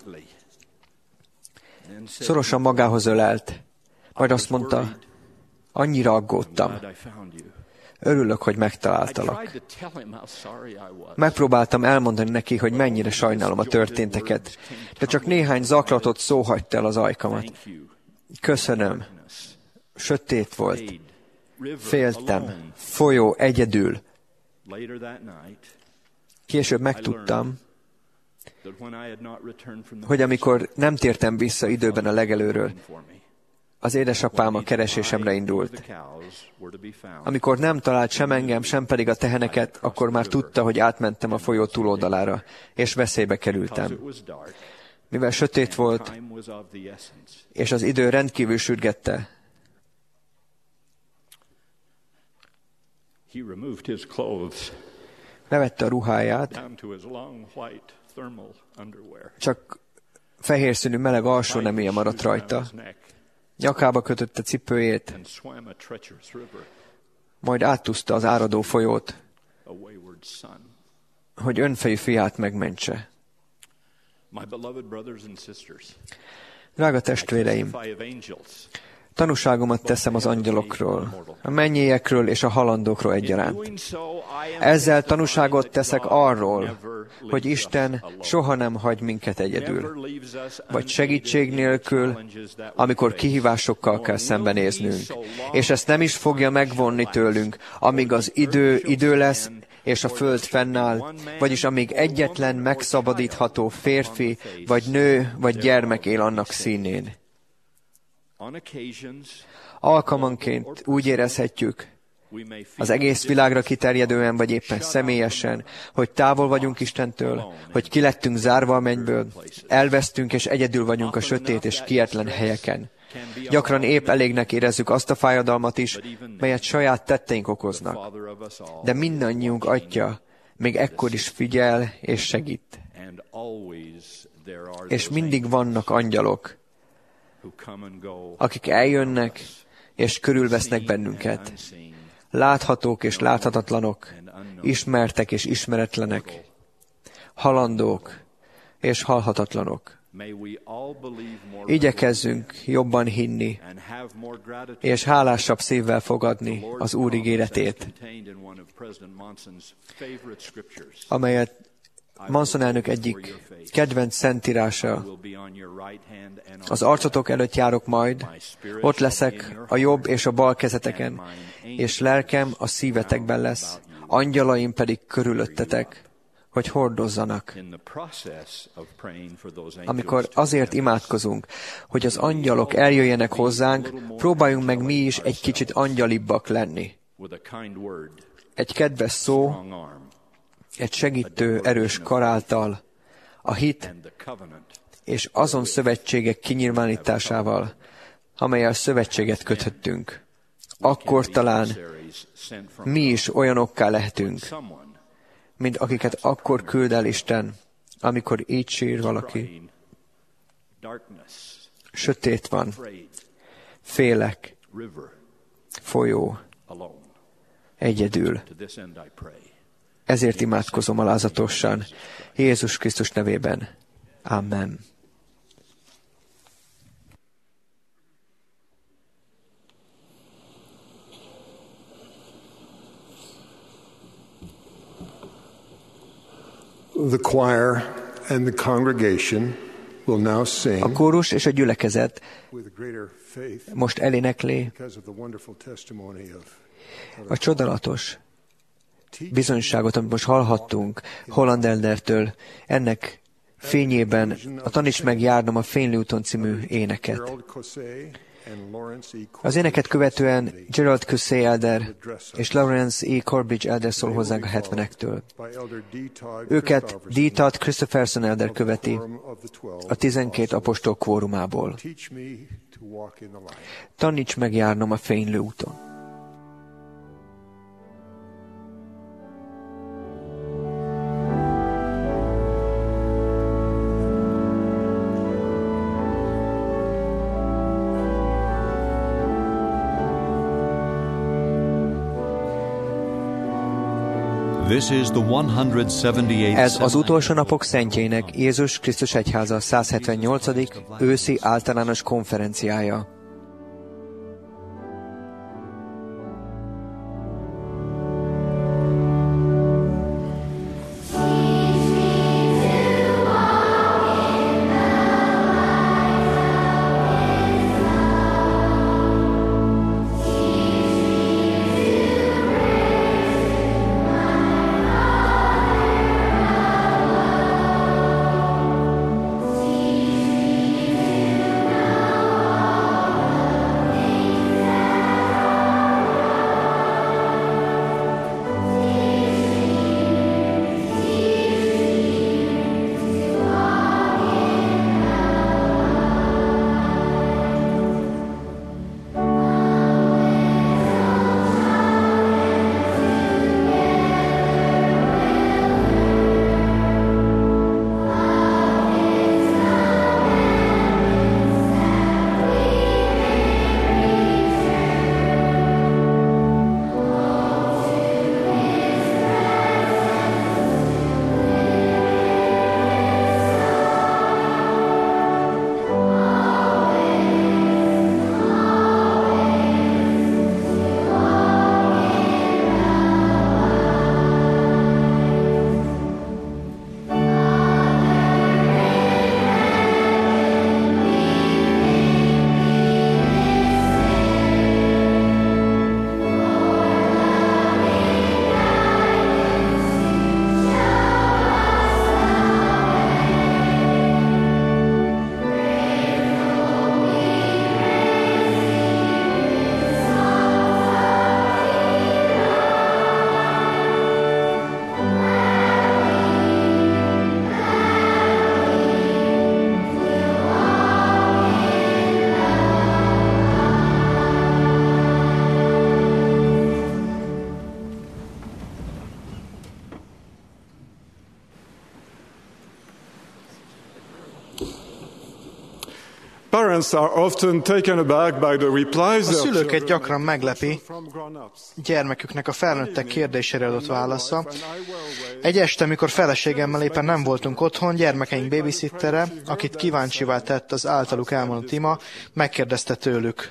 Szorosan magához ölelt, majd azt mondta, annyira aggódtam. Örülök, hogy megtaláltalak. Megpróbáltam elmondani neki, hogy mennyire sajnálom a történteket, de csak néhány zaklatott szó hagyta el az ajkamat. Köszönöm. Sötét volt. Féltem. Folyó egyedül. Később megtudtam, hogy amikor nem tértem vissza időben a legelőről, az édesapám a keresésemre indult. Amikor nem talált sem engem, sem pedig a teheneket, akkor már tudta, hogy átmentem a folyó túloldalára, és veszélybe kerültem. Mivel sötét volt, és az idő rendkívül sürgette, levette a ruháját, csak fehér színű meleg alsó neműje maradt rajta, nyakába kötötte cipőjét, majd átúszta az áradó folyót, hogy önfejű fiát megmentse. Drága testvéreim, tanúságomat teszem az angyalokról, a mennyiekről és a halandókról egyaránt. Ezzel tanúságot teszek arról, hogy Isten soha nem hagy minket egyedül, vagy segítség nélkül, amikor kihívásokkal kell szembenéznünk. És ezt nem is fogja megvonni tőlünk, amíg az idő lesz, és a föld fennáll, vagyis amíg egyetlen megszabadítható férfi, vagy nő, vagy gyermek él annak színén. Alkalmanként úgy érezhetjük, az egész világra kiterjedően, vagy éppen személyesen, hogy távol vagyunk Istentől, hogy ki lettünk zárva a mennyből, elvesztünk és egyedül vagyunk a sötét és kietlen helyeken. Gyakran épp elégnek érezzük azt a fájdalmat is, melyet saját tetteink okoznak. De mindannyiunk Atya még ekkor is figyel és segít. És mindig vannak angyalok, akik eljönnek és körülvesznek bennünket. Láthatók és láthatatlanok, ismertek és ismeretlenek, halandók és halhatatlanok. Igyekezzünk jobban hinni, és hálásabb szívvel fogadni az Úr ígéretét, amelyet Manson elnök egyik kedvenc szentírása. Az arcotok előtt járok majd, ott leszek a jobb és a bal kezeteken, és lelkem a szívetekben lesz, angyalaim pedig körülöttetek, hogy hordozzanak. Amikor azért imádkozunk, hogy az angyalok eljöjjenek hozzánk, próbáljunk meg mi is egy kicsit angyalibbak lenni. Egy kedves szó, egy segítő, erős kar által, a hit és azon szövetségek kinyilvánításával, amellyel szövetséget köthettünk. Akkor talán mi is olyanokká lehetünk, mint akiket akkor küld el Isten, amikor így sír valaki. Sötét van, félek, folyó, egyedül. Ezért imádkozom alázatosan, Jézus Krisztus nevében. Amen. The choir and the congregation will now sing. A kórus és a gyülekezet most elénekli a csodálatos bizonyságot, amit most hallhattunk Holland Eldertől. Ennek fényében a Taníts meg járnom a Fénylő úton című éneket. Az éneket követően Gerald Cussey Elder és Lawrence E. Corbridge Elder szól hozzánk a 70-ektől. Őket D. Todd Christopherson Elder követi a 12 apostol kvórumából. Taníts meg járnom a fénylő úton. Ez az utolsó napok szentjeinek Jézus Krisztus Egyháza 178. őszi általános konferenciája. A szülőket gyakran meglepi gyermeküknek a felnőttek kérdésére adott válasza. Egy este, mikor feleségemmel éppen nem voltunk otthon, gyermekeink babysittere, akit kíváncsivá tett az általuk elmondott ima, megkérdezte tőlük: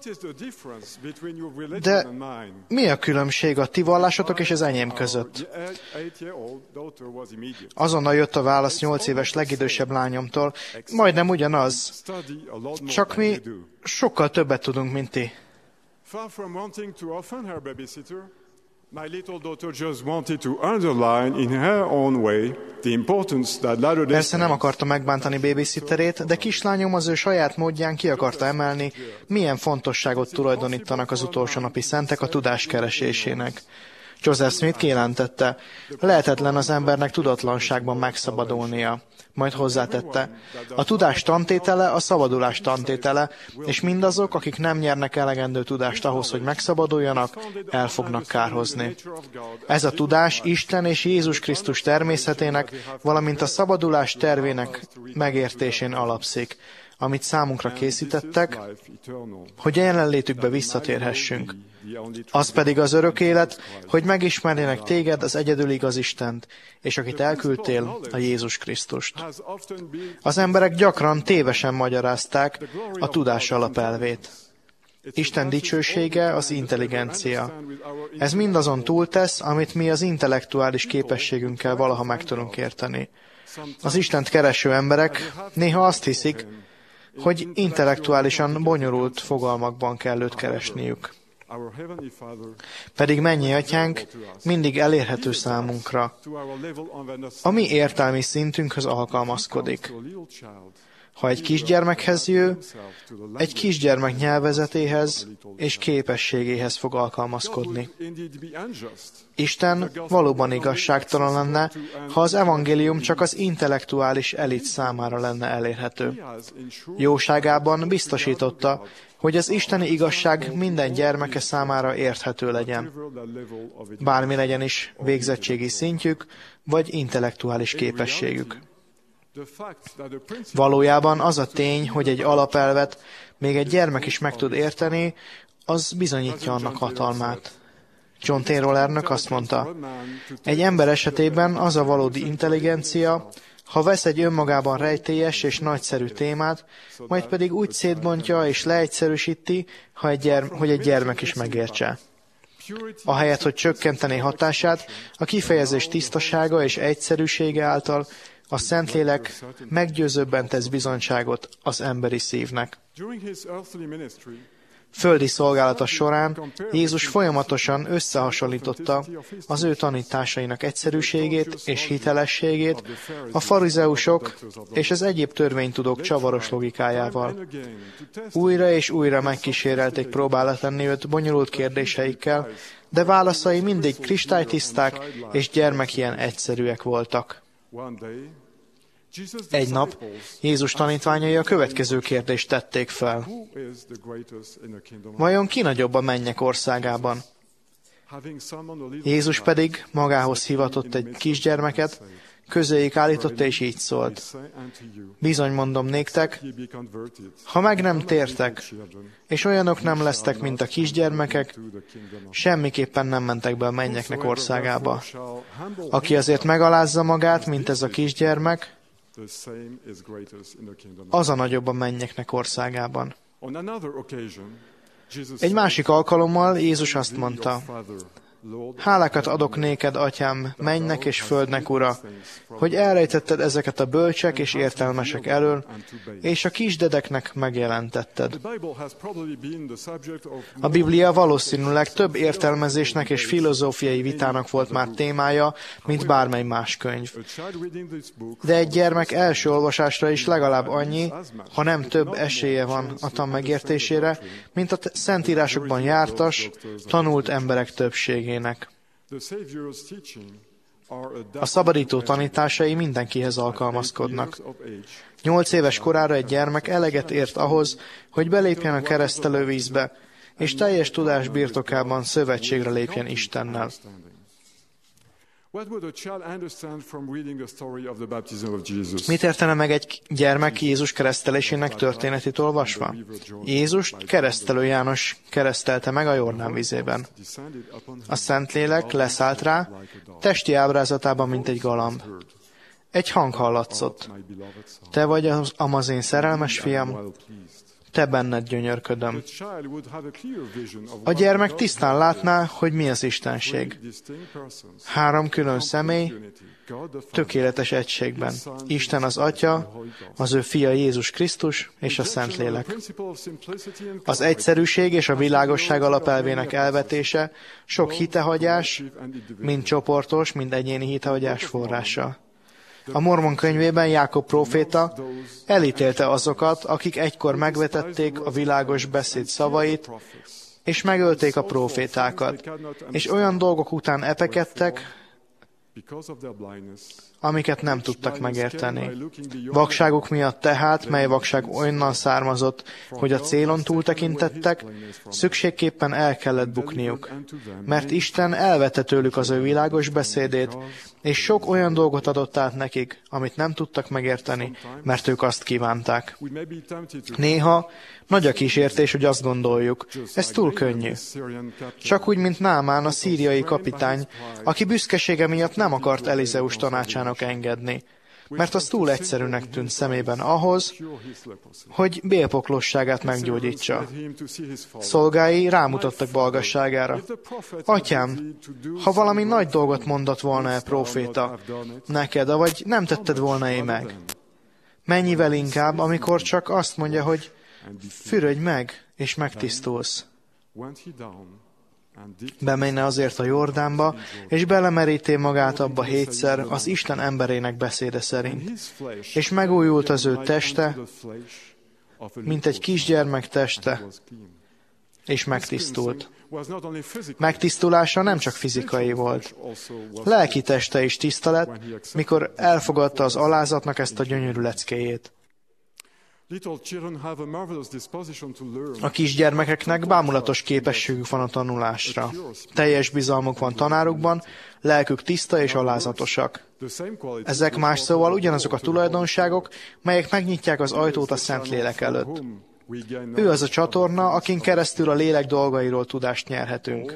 de mi a különbség a ti vallásotok és az enyém között? Azonnal jött a válasz 8 éves legidősebb lányomtól: majdnem ugyanaz, csak mi sokkal többet tudunk, mint ti. Persze nem akarta megbántani babysitterét, de kislányom az ő saját módján ki akarta emelni, milyen fontosságot tulajdonítanak az utolsó napi szentek a tudás keresésének. Joseph Smith kijelentette, lehetetlen az embernek tudatlanságban megszabadulnia. Majd hozzátette, a tudás tantétele a szabadulás tantétele, és mindazok, akik nem nyernek elegendő tudást ahhoz, hogy megszabaduljanak, el fognak kárhozni. Ez a tudás Isten és Jézus Krisztus természetének, valamint a szabadulás tervének megértésén alapszik, amit számunkra készítettek, hogy jelenlétükbe visszatérhessünk. Az pedig az örök élet, hogy megismerjenek téged, az egyedül igaz Istent, és akit elküldtél, a Jézus Krisztust. Az emberek gyakran tévesen magyarázták a tudás alapelvét. Isten dicsősége az intelligencia. Ez mindazon túltesz, amit mi az intellektuális képességünkkel valaha meg tudunk érteni. Az Istent kereső emberek néha azt hiszik, hogy intellektuálisan bonyolult fogalmakban kell őt keresniük. Pedig mennyi atyánk mindig elérhető számunkra. A mi értelmi szintünkhöz alkalmazkodik. Ha egy kisgyermekhez jő, egy kisgyermek nyelvezetéhez és képességéhez fog alkalmazkodni. Isten valóban igazságtalan lenne, ha az evangélium csak az intellektuális elit számára lenne elérhető. Jóságában biztosította, hogy az isteni igazság minden gyermeke számára érthető legyen. Bármi legyen is végzettségi szintjük, vagy intellektuális képességük. Valójában az a tény, hogy egy alapelvet még egy gyermek is meg tud érteni, az bizonyítja annak hatalmát. John Taylor elnök azt mondta, egy ember esetében az a valódi intelligencia, ha vesz egy önmagában rejtélyes és nagyszerű témát, majd pedig úgy szétbontja és leegyszerűsíti, hogy egy gyermek is megértse. Ahelyett, hogy csökkentené hatását, a kifejezés tisztasága és egyszerűsége által a Szentlélek meggyőzőbben tesz bizonyságot az emberi szívnek. Földi szolgálata során Jézus folyamatosan összehasonlította az ő tanításainak egyszerűségét és hitelességét a farizeusok és az egyéb törvénytudók csavaros logikájával. Újra és újra megkísérelték próbára tenni őt bonyolult kérdéseikkel, de válaszai mindig kristálytiszták és gyermekien egyszerűek voltak. Egy nap Jézus tanítványai a következő kérdést tették fel. Vajon ki nagyobb a mennyek országában? Jézus pedig magához hivatott egy kisgyermeket, közéjük állította és így szólt. Bizony mondom néktek, ha meg nem tértek, és olyanok nem lesztek, mint a kisgyermekek, semmiképpen nem mentek be a mennyeknek országába. Aki azért megalázza magát, mint ez a kisgyermek, az a nagyobb a mennyeknek országában. Egy másik alkalommal Jézus azt mondta, hálákat adok néked, atyám, mennynek és földnek ura, hogy elrejtetted ezeket a bölcsek és értelmesek elől, és a kisdedeknek megjelentetted. A Biblia valószínűleg több értelmezésnek és filozófiai vitának volt már témája, mint bármely más könyv. De egy gyermek első olvasásra is legalább annyi, ha nem több esélye van a tan megértésére, mint a szentírásokban jártas, tanult emberek többségének. A szabadító tanításai mindenkihez alkalmazkodnak. 8 éves korára egy gyermek eleget ért ahhoz, hogy belépjen a keresztelővízbe, és teljes tudás birtokában szövetségre lépjen Istennel. Mit értene meg egy gyermek Jézus keresztelésének történetét olvasva? Jézust keresztelő János keresztelte meg a Jordán vizében. A Szentlélek leszállt rá, testi ábrázatában, mint egy galamb. Egy hang hallatszott. Te vagy az én szerelmes fiam, te benned gyönyörködöm. A gyermek tisztán látná, hogy mi az istenség. 3 külön személy, tökéletes egységben. Isten az Atya, az ő fia Jézus Krisztus és a Szentlélek. Az egyszerűség és a világosság alapelvének elvetése sok hitehagyás, mind csoportos, mind egyéni hitehagyás forrása. A Mormon könyvében Jákob próféta elítélte azokat, akik egykor megvetették a világos beszéd szavait, és megölték a prófétákat, és olyan dolgok után epekedtek, amiket nem tudtak megérteni. Vakságuk miatt tehát, mely vakság onnan származott, hogy a célon túltekintettek, szükségképpen el kellett bukniuk, mert Isten elvette tőlük az ő világos beszédét, és sok olyan dolgot adott át nekik, amit nem tudtak megérteni, mert ők azt kívánták. Néha nagy a kísértés, hogy azt gondoljuk, ez túl könnyű. Csak úgy, mint Námán, a szíriai kapitány, aki büszkesége miatt nem akart Elizeus tanácsának engedni, mert az túl egyszerűnek tűnt szemében ahhoz, hogy bélpoklosságát meggyógyítsa. Szolgái rámutattak balgasságára. Atyám, ha valami nagy dolgot mondott volna-e próféta neked, vagy nem tetted volna-e meg? Mennyivel inkább, amikor csak azt mondja, hogy fürödj meg, és megtisztulsz. Bemenne azért a Jordánba, és belemeríté magát abba 7-szer az Isten emberének beszéde szerint. És megújult az ő teste, mint egy kisgyermek teste, és megtisztult. Megtisztulása nem csak fizikai volt. Lelki teste is tiszta lett, mikor elfogadta az alázatnak ezt a gyönyörű leckéjét. A kisgyermekeknek bámulatos képességük van a tanulásra. Teljes bizalmuk van tanárukban, lelkük tiszta és alázatosak. Ezek más szóval ugyanazok a tulajdonságok, melyek megnyitják az ajtót a Szentlélek előtt. Ő az a csatorna, akin keresztül a lélek dolgairól tudást nyerhetünk.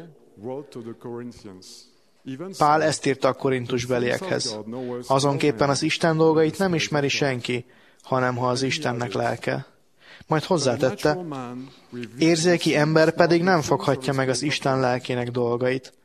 Pál ezt írta a korintusbeliekhez. Azonképpen az Isten dolgait nem ismeri senki, hanem ha az Istennek lelke. Majd hozzátette, érzéki ember pedig nem foghatja meg az Isten lelkének dolgait,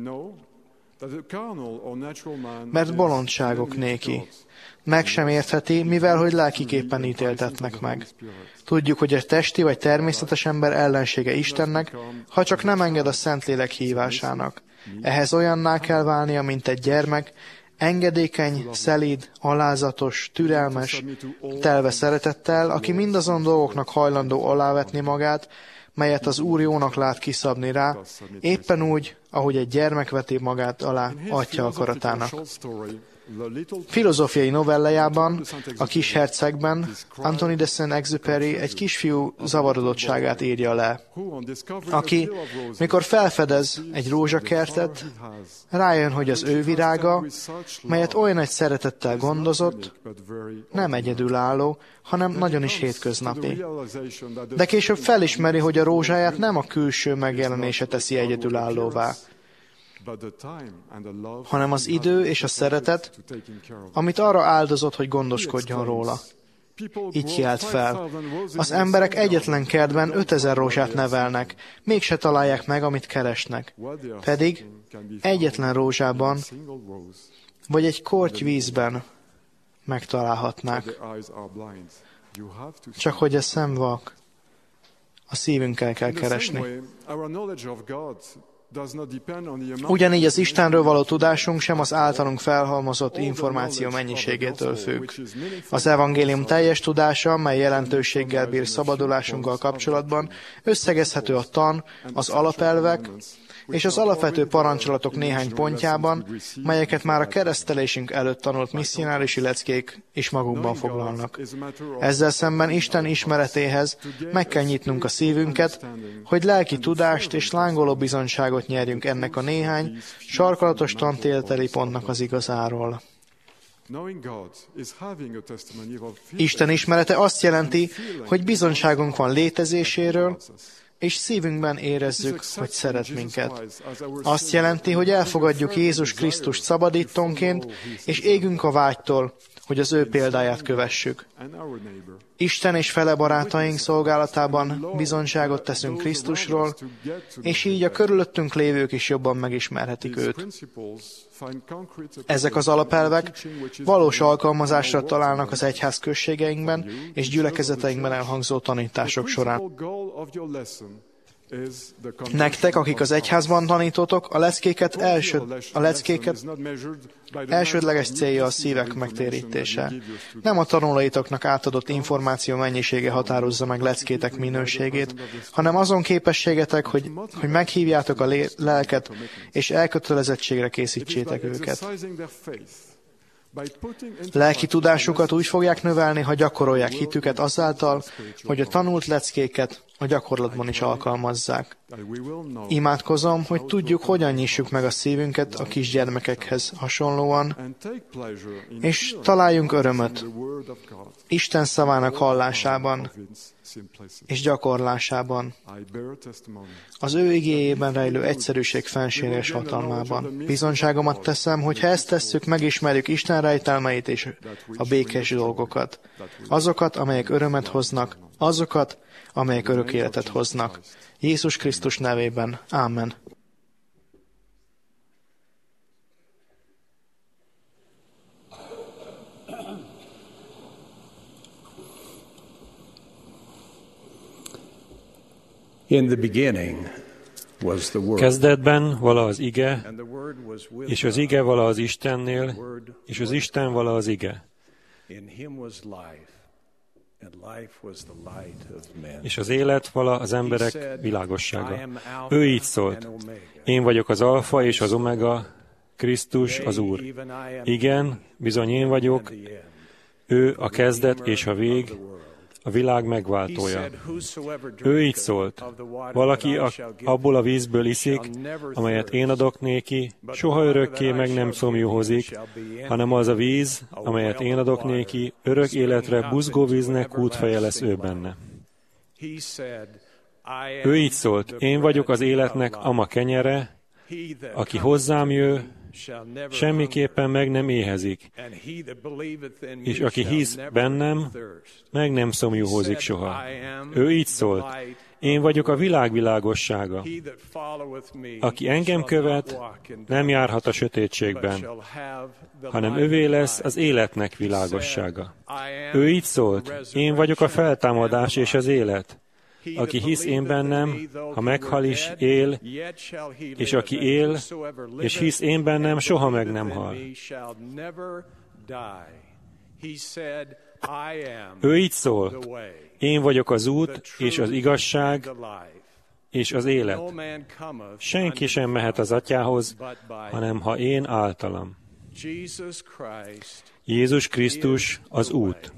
mert bolondságok néki. Meg sem értheti, mivel hogy lelkiképpen ítéltetnek meg. Tudjuk, hogy a testi vagy természetes ember ellensége Istennek, ha csak nem enged a Szentlélek hívásának. Ehhez olyanná kell válnia, mint egy gyermek, engedékeny, szelíd, alázatos, türelmes, telve szeretettel, aki mindazon dolgoknak hajlandó alávetni magát, melyet az Úr jónak lát kiszabni rá, éppen úgy, ahogy egy gyermek veti magát alá atya akaratának. Filozófiai novellájában, a Kis hercegben Anthony de Saint-Exupéry egy kisfiú zavarodottságát írja le, aki, mikor felfedez egy rózsakertet, rájön, hogy az ő virága, melyet olyan nagy szeretettel gondozott, nem egyedülálló, hanem nagyon is hétköznapi. De később felismeri, hogy a rózsáját nem a külső megjelenése teszi egyedülállóvá, hanem az idő és a szeretet, amit arra áldozott, hogy gondoskodjon róla. Így kiált fel. Az emberek egyetlen kertben 5000 rózsát nevelnek, mégse találják meg, amit keresnek. Pedig egyetlen rózsában, vagy egy korty vízben megtalálhatnák. Csak hogy a szem vak, a szívünkkel kell keresni. Ugyanígy az Istenről való tudásunk sem az általunk felhalmozott információ mennyiségétől függ. Az evangélium teljes tudása, mely jelentőséggel bír szabadulásunkkal kapcsolatban, összegezhető a tan, az alapelvek és az alapvető parancsolatok néhány pontjában, melyeket már a keresztelésünk előtt tanult misszionárisi leckék is magukban foglalnak. Ezzel szemben Isten ismeretéhez meg kell nyitnunk a szívünket, hogy lelki tudást és lángoló bizonyságot nyerjünk ennek a néhány sarkalatos tantételi pontnak az igazáról. Isten ismerete azt jelenti, hogy bizonyságunk van létezéséről, és szívünkben érezzük, hogy szeret minket. Azt jelenti, hogy elfogadjuk Jézus Krisztust szabadítónként, és égünk a vágytól, hogy az ő példáját kövessük. Isten és fele barátaink szolgálatában bizonyságot teszünk Krisztusról, és így a körülöttünk lévők is jobban megismerhetik őt. Ezek az alapelvek valós alkalmazásra találnak az egyház községeinkben és gyülekezeteinkben elhangzó tanítások során. Nektek, akik az egyházban tanítotok, a leckéket elsődleges célja a szívek megtérítése. Nem a tanulóitoknak átadott információ mennyisége határozza meg leckétek minőségét, hanem azon képességetek, hogy meghívjátok a lelket, és elkötelezettségre készítsétek őket. Lelki tudásukat úgy fogják növelni, ha gyakorolják hitüket azáltal, hogy a tanult leckéket a gyakorlatban is alkalmazzák. Imádkozom, hogy tudjuk, hogyan nyissuk meg a szívünket a kisgyermekekhez hasonlóan, és találjunk örömöt Isten szavának hallásában és gyakorlásában, az ő igéjében rejlő egyszerűség fenséges hatalmában. Bizonyságomat teszem, hogy ha ezt tesszük, megismerjük Isten rejtelmeit és a békés dolgokat, azokat, amelyek örömet hoznak, azokat, amelyek örök életet hoznak. Jézus Krisztus nevében. Ámen. In the beginning was the Word. Kezdetben vala az ige, és az ige vala az Istennél, és az Isten vala az ige. És az élet vala az emberek világossága. Ő így szólt: én vagyok az alfa és az omega, Krisztus az Úr. Igen, bizony én vagyok, ő a kezdet és a vég, a világ megváltója. Ő így szólt: valaki abból a vízből iszik, amelyet én adok néki, soha örökké meg nem szomjúhozik, hanem az a víz, amelyet én adok néki, örök életre buzgó víznek kútfeje lesz ő benne. Ő így szólt: én vagyok az életnek ama kenyere, aki hozzám jő, semmiképpen meg nem éhezik, és aki hisz bennem, meg nem szomjúhozik soha. Ő így szólt: én vagyok a világ világossága. Aki engem követ, nem járhat a sötétségben, hanem övé lesz az életnek világossága. Ő így szólt: én vagyok a feltámadás és az élet. Aki hisz én bennem, ha meghal is, él, és aki él, és hisz én bennem, soha meg nem hal. Ő így szól: én vagyok az út, és az igazság, és az élet. Senki sem mehet az Atyához, hanem ha én általam. Jézus Krisztus az út.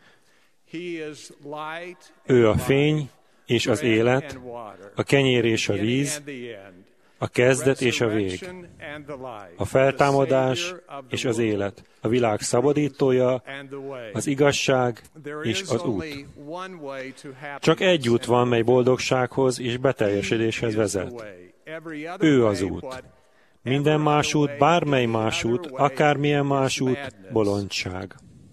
Ő a fény, és az élet, a kenyér és a víz, a kezdet és a vég, a feltámadás és az élet, a világ szabadítója, az igazság és az út. Csak egy út van, mely boldogsághoz és beteljesedéshez vezet. Ő az út. Minden más út, bármely más út, akármilyen más út, bolondság.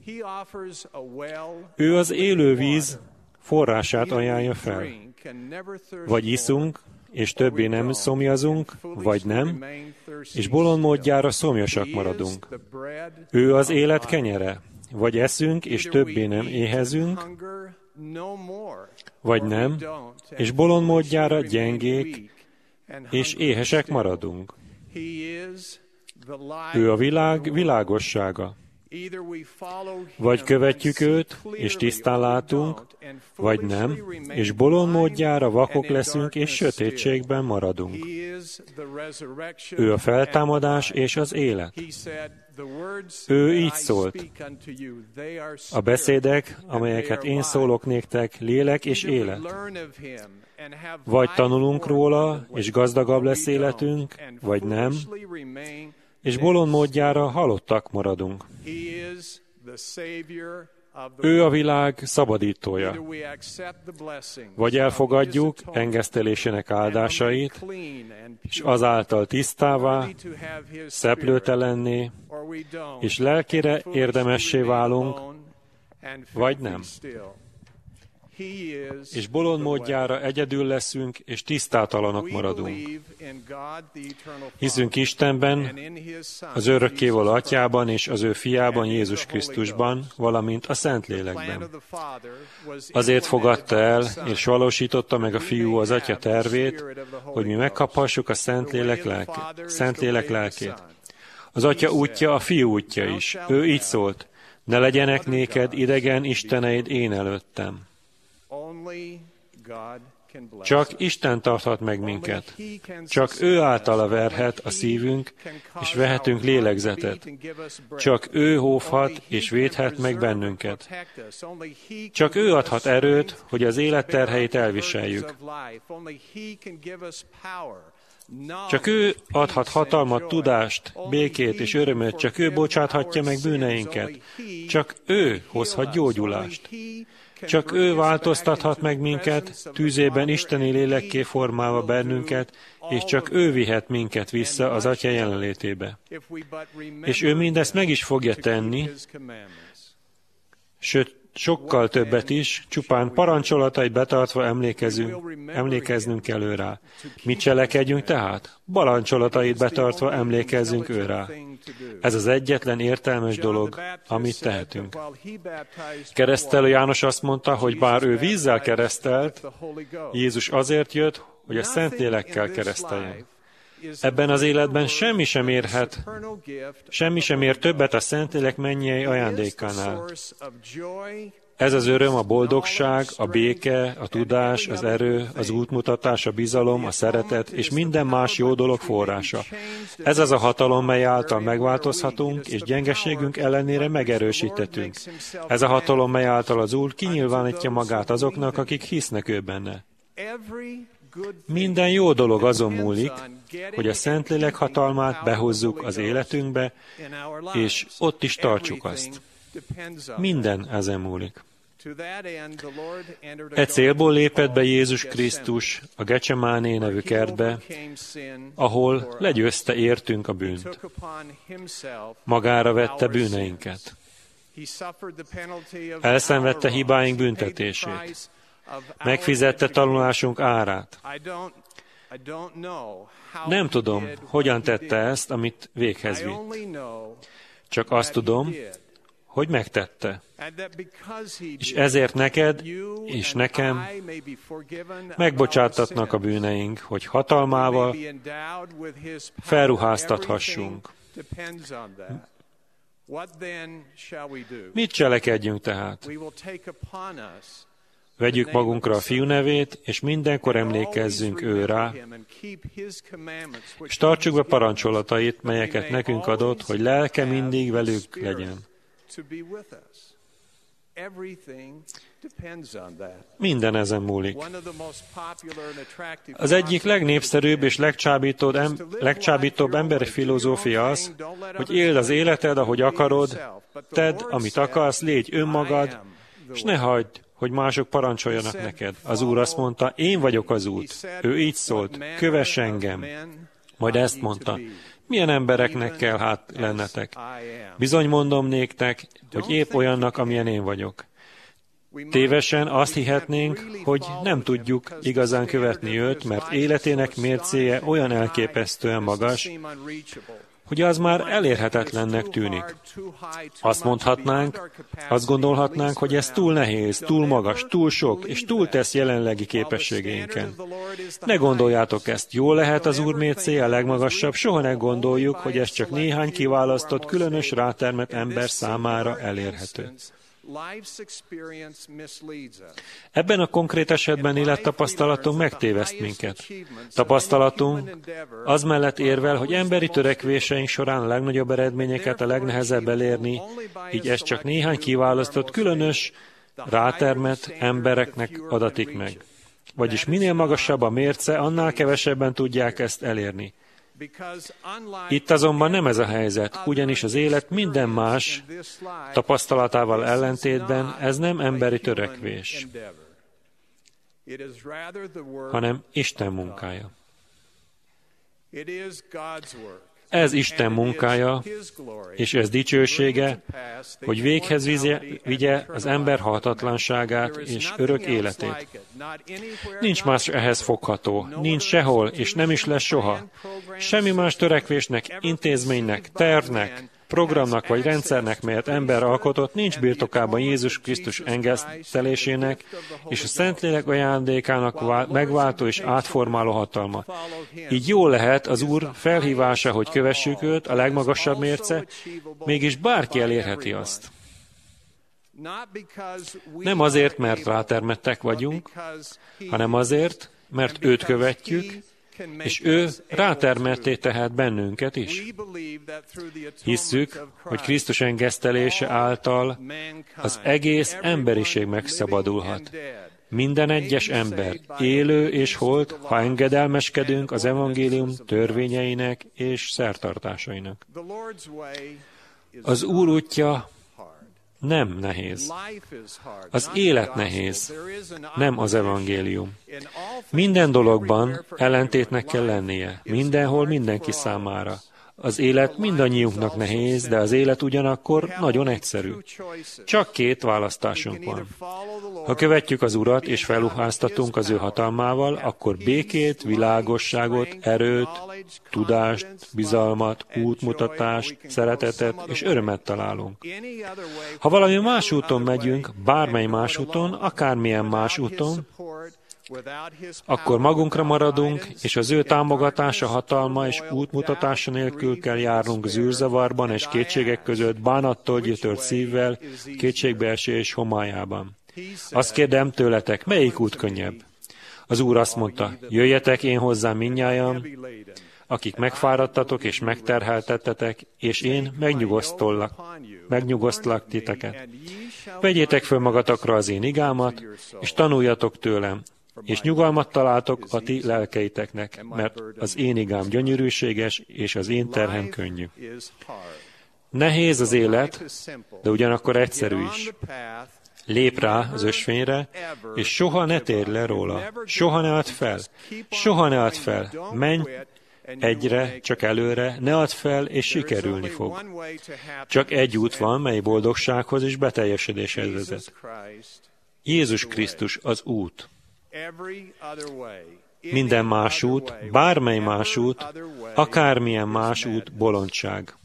Ő az élő víz forrását ajánlja fel. Vagy iszunk, és többé nem szomjazunk, vagy nem, és bolond módjára szomjasak maradunk. Ő az élet kenyere. Vagy eszünk, és többé nem éhezünk, vagy nem, és bolond módjára gyengék, és éhesek maradunk. Ő a világ világossága. Vagy követjük őt, és tisztán látunk, vagy nem, és bolond módjára vakok leszünk, és sötétségben maradunk. Ő a feltámadás és az élet. Ő így szólt: a beszédek, amelyeket én szólok néktek, lélek és élet. Vagy tanulunk róla, és gazdagabb lesz életünk, vagy nem, és bolond módjára halottak maradunk. Ő a világ szabadítója. Vagy elfogadjuk engesztelésének áldásait, és azáltal tisztává, szeplőtelenné, és lelkére érdemessé válunk, vagy nem. És bolond módjára egyedül leszünk, és tisztátalanok maradunk. Hiszünk Istenben, az örökkévaló Atyában és az ő fiában, Jézus Krisztusban, valamint a Szentlélekben. Azért fogadta el, és valósította meg a Fiú az Atya tervét, hogy mi megkaphassuk a Szentlélek lelkét. Az Atya útja a Fiú útja is. Ő így szólt: ne legyenek néked idegen isteneid én előttem. Csak Isten tarthat meg minket. Csak ő általa verhet a szívünk, és vehetünk lélegzetet. Csak ő óvhat és védhet meg bennünket. Csak ő adhat erőt, hogy az élet terheit elviseljük. Csak ő adhat hatalmat, tudást, békét és örömöt, csak ő bocsáthatja meg bűneinket. Csak ő hozhat gyógyulást. Csak ő változtathat meg minket, tűzében isteni lélekké formálva bennünket, és csak ő vihet minket vissza az Atya jelenlétébe. És ő mindezt meg is fogja tenni, sőt, sokkal többet is, csupán parancsolatait betartva emlékeznünk kell ő rá. Mit cselekedjünk tehát? Parancsolatait betartva emlékezzünk ő rá. Ez az egyetlen értelmes dolog, amit tehetünk. Keresztelő János azt mondta, hogy bár ő vízzel keresztelt, Jézus azért jött, hogy a Szentlélekkel kereszteljen. Ebben az életben semmi sem ér többet a Szentlélek mennyei ajándékánál. Ez az öröm, a boldogság, a béke, a tudás, az erő, az útmutatás, a bizalom, a szeretet és minden más jó dolog forrása. Ez az a hatalom, mely által megváltozhatunk, és gyengeségünk ellenére megerősítetünk. Ez a hatalom, mely által az Úr kinyilvánítja magát azoknak, akik hisznek ő benne. Minden jó dolog azon múlik, hogy a Szentlélek hatalmát behozzuk az életünkbe, és ott is tartsuk azt. Minden ezen múlik. E célból lépett be Jézus Krisztus a Gecsemáné nevű kertbe, ahol legyőzte értünk a bűnt. Magára vette bűneinket. Elszenvedte hibáink büntetését. Megfizette tanulásunk árát. Nem tudom, hogyan tette ezt, amit véghez vitt. Csak azt tudom, hogy megtette. És ezért neked és nekem megbocsátatnak a bűneink, hogy hatalmával felruháztathassunk. Mit cselekedjünk tehát? Vegyük magunkra a Fiú nevét, és mindenkor emlékezzünk ő rá, és tartsuk be parancsolatait, melyeket nekünk adott, hogy lelke mindig velük legyen. Minden ezen múlik. Az egyik legnépszerűbb és legcsábítóbb emberi filozófia az, hogy éld az életed, ahogy akarod, tedd, amit akarsz, légy önmagad, és ne hagyd, hogy mások parancsoljanak neked. Az Úr azt mondta, én vagyok az út. Ő így szólt, kövess engem. Majd ezt mondta, milyen embereknek kell hát lennetek? Bizony mondom néktek, hogy épp olyannak, amilyen én vagyok. Tévesen azt hihetnénk, hogy nem tudjuk igazán követni őt, mert életének mércéje olyan elképesztően magas, hogy az már elérhetetlennek tűnik. Azt gondolhatnánk, hogy ez túl nehéz, túl magas, túl sok, és túl tesz jelenlegi képességeinken. Ne gondoljátok ezt, jól lehet az Úr mércéje a legmagasabb, soha ne gondoljuk, hogy ez csak néhány kiválasztott, különös rátermett ember számára elérhető. Ebben a konkrét esetben élettapasztalatunk megtéveszt minket. Tapasztalatunk az mellett érvel, hogy emberi törekvéseink során a legnagyobb eredményeket a legnehezebb elérni, így ez csak néhány kiválasztott, különös, rátermett embereknek adatik meg. Vagyis minél magasabb a mérce, annál kevesebben tudják ezt elérni. Itt azonban nem ez a helyzet, ugyanis az élet minden más tapasztalatával ellentétben ez nem emberi törekvés, hanem Isten munkája. Ez Isten munkája, és ez dicsősége, hogy véghez vigye az ember halhatatlanságát és örök életét. Nincs más ehhez fogható, nincs sehol, és nem is lesz soha. Semmi más törekvésnek, intézménynek, tervnek, programnak vagy rendszernek, melyet ember alkotott, nincs birtokában Jézus Krisztus engesztelésének és a Szentlélek ajándékának megváltó és átformáló hatalma. Így jól lehet az Úr felhívása, hogy kövessük őt, a legmagasabb mérce, mégis bárki elérheti azt. Nem azért, mert rátermettek vagyunk, hanem azért, mert őt követjük, és ő rátermetté tehet bennünket is. Hisszük, hogy Krisztus engesztelése által az egész emberiség megszabadulhat. Minden egyes ember, élő és holt, ha engedelmeskedünk az evangélium törvényeinek és szertartásainak. Az Úr útja nem nehéz. Az élet nehéz, nem az evangélium. Minden dologban ellentétnek kell lennie, mindenhol mindenki számára. Az élet mindannyiunknak nehéz, de az élet ugyanakkor nagyon egyszerű. Csak két választásunk van. Ha követjük az Urat és felruháztatunk az ő hatalmával, akkor békét, világosságot, erőt, tudást, bizalmat, útmutatást, szeretetet és örömet találunk. Ha valami más úton megyünk, bármely más úton, akármilyen más úton, akkor magunkra maradunk, és az ő támogatása, hatalma és útmutatása nélkül kell járnunk zűrzavarban és kétségek között, bánattól gyötört szívvel, kétségbeesés homályában. Azt kérdem tőletek, melyik út könnyebb? Az Úr azt mondta, jöjjetek én hozzám mindnyájan, akik megfáradtatok és megterheltettetek, és én megnyugosztlak titeket. Vegyétek föl magatokra az én igámat, és tanuljatok tőlem, és nyugalmat találtok a ti lelkeiteknek, mert az én igám gyönyörűséges, és az én terhem könnyű. Nehéz az élet, de ugyanakkor egyszerű is. Lép rá az ösvényre, és soha ne térj le róla. Soha ne add fel. Soha ne add fel. Menj egyre, csak előre, ne add fel, és sikerülni fog. Csak egy út van, mely boldogsághoz és beteljesedéshez vezet. Jézus Krisztus az út. Minden más út, bármely más út, akármilyen más út bolondság.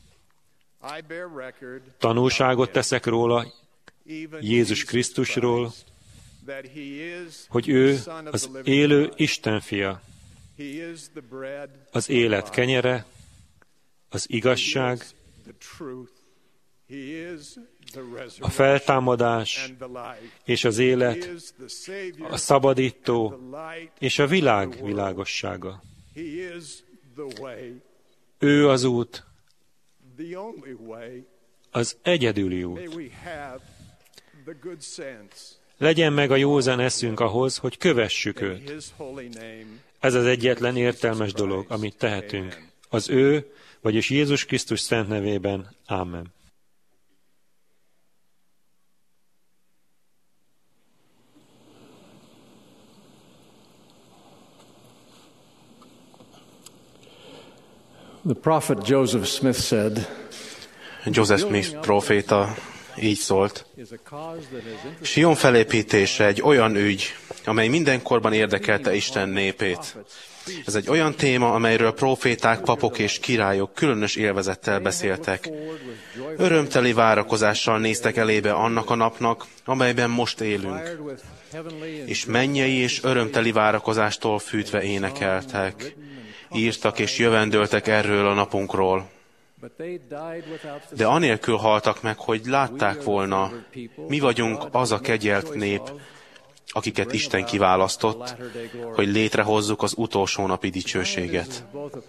Tanúságot teszek róla, Jézus Krisztusról, hogy ő az élő Isten fia, az élet kenyere, az igazság, a feltámadás és az élet, a szabadító és a világ világossága. Ő az út, az egyedüli út. Legyen meg a józan eszünk ahhoz, hogy kövessük őt. Ez az egyetlen értelmes dolog, amit tehetünk. Az ő, vagyis Jézus Krisztus szent nevében. Ámen. The prophet Joseph Smith said, Joseph Smith próféta így szólt: Sion felépítése egy olyan ügy, amely mindenkorban érdekelte Isten népét. Ez egy olyan téma, amelyről próféták, papok és királyok különös élvezettel beszéltek. Örömteli várakozással néztek elébe annak a napnak, amelyben most élünk. És mennyei és örömteli várakozástól fűtve énekeltek. Írtak és jövendöltek erről a napunkról. De anélkül haltak meg, hogy látták volna, mi vagyunk az a kegyelt nép, akiket Isten kiválasztott, hogy létrehozzuk az utolsó napi dicsőséget.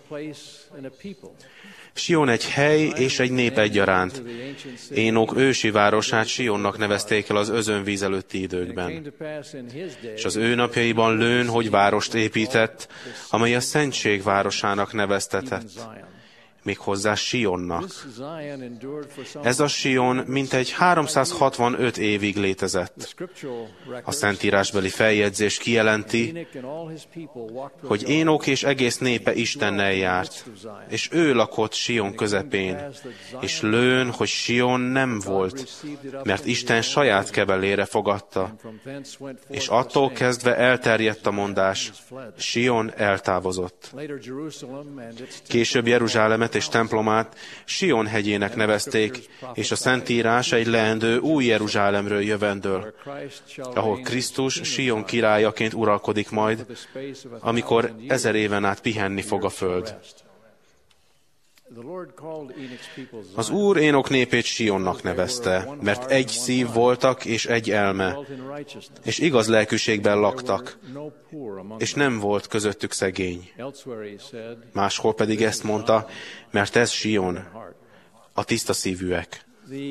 Sion egy hely és egy nép egyaránt. Énok ősi városát Sionnak nevezték el az özönvíz előtti időkben. És az ő napjaiban lőn, hogy várost épített, amely a szentség városának neveztetett. Méghozzá Sionnak. Ez a Sion mintegy 365 évig létezett. A szentírásbeli feljegyzés kijelenti, hogy Énok és egész népe Istennel járt, és ő lakott Sion közepén, és lőn, hogy Sion nem volt, mert Isten saját kebelére fogadta, és attól kezdve elterjedt a mondás, Sion eltávozott. Később Jeruzsálemet és templomát Sion hegyének nevezték, és a Szentírás egy leendő új Jeruzsálemről jövendől, ahol Krisztus Sion királyaként uralkodik majd, amikor 1000 éven át pihenni fog a föld. Az Úr Énok népét Sionnak nevezte, mert egy szív voltak és egy elme, és igaz lelkűségben laktak, és nem volt közöttük szegény. Máshol pedig ezt mondta, mert ez Sion, a tiszta szívűek.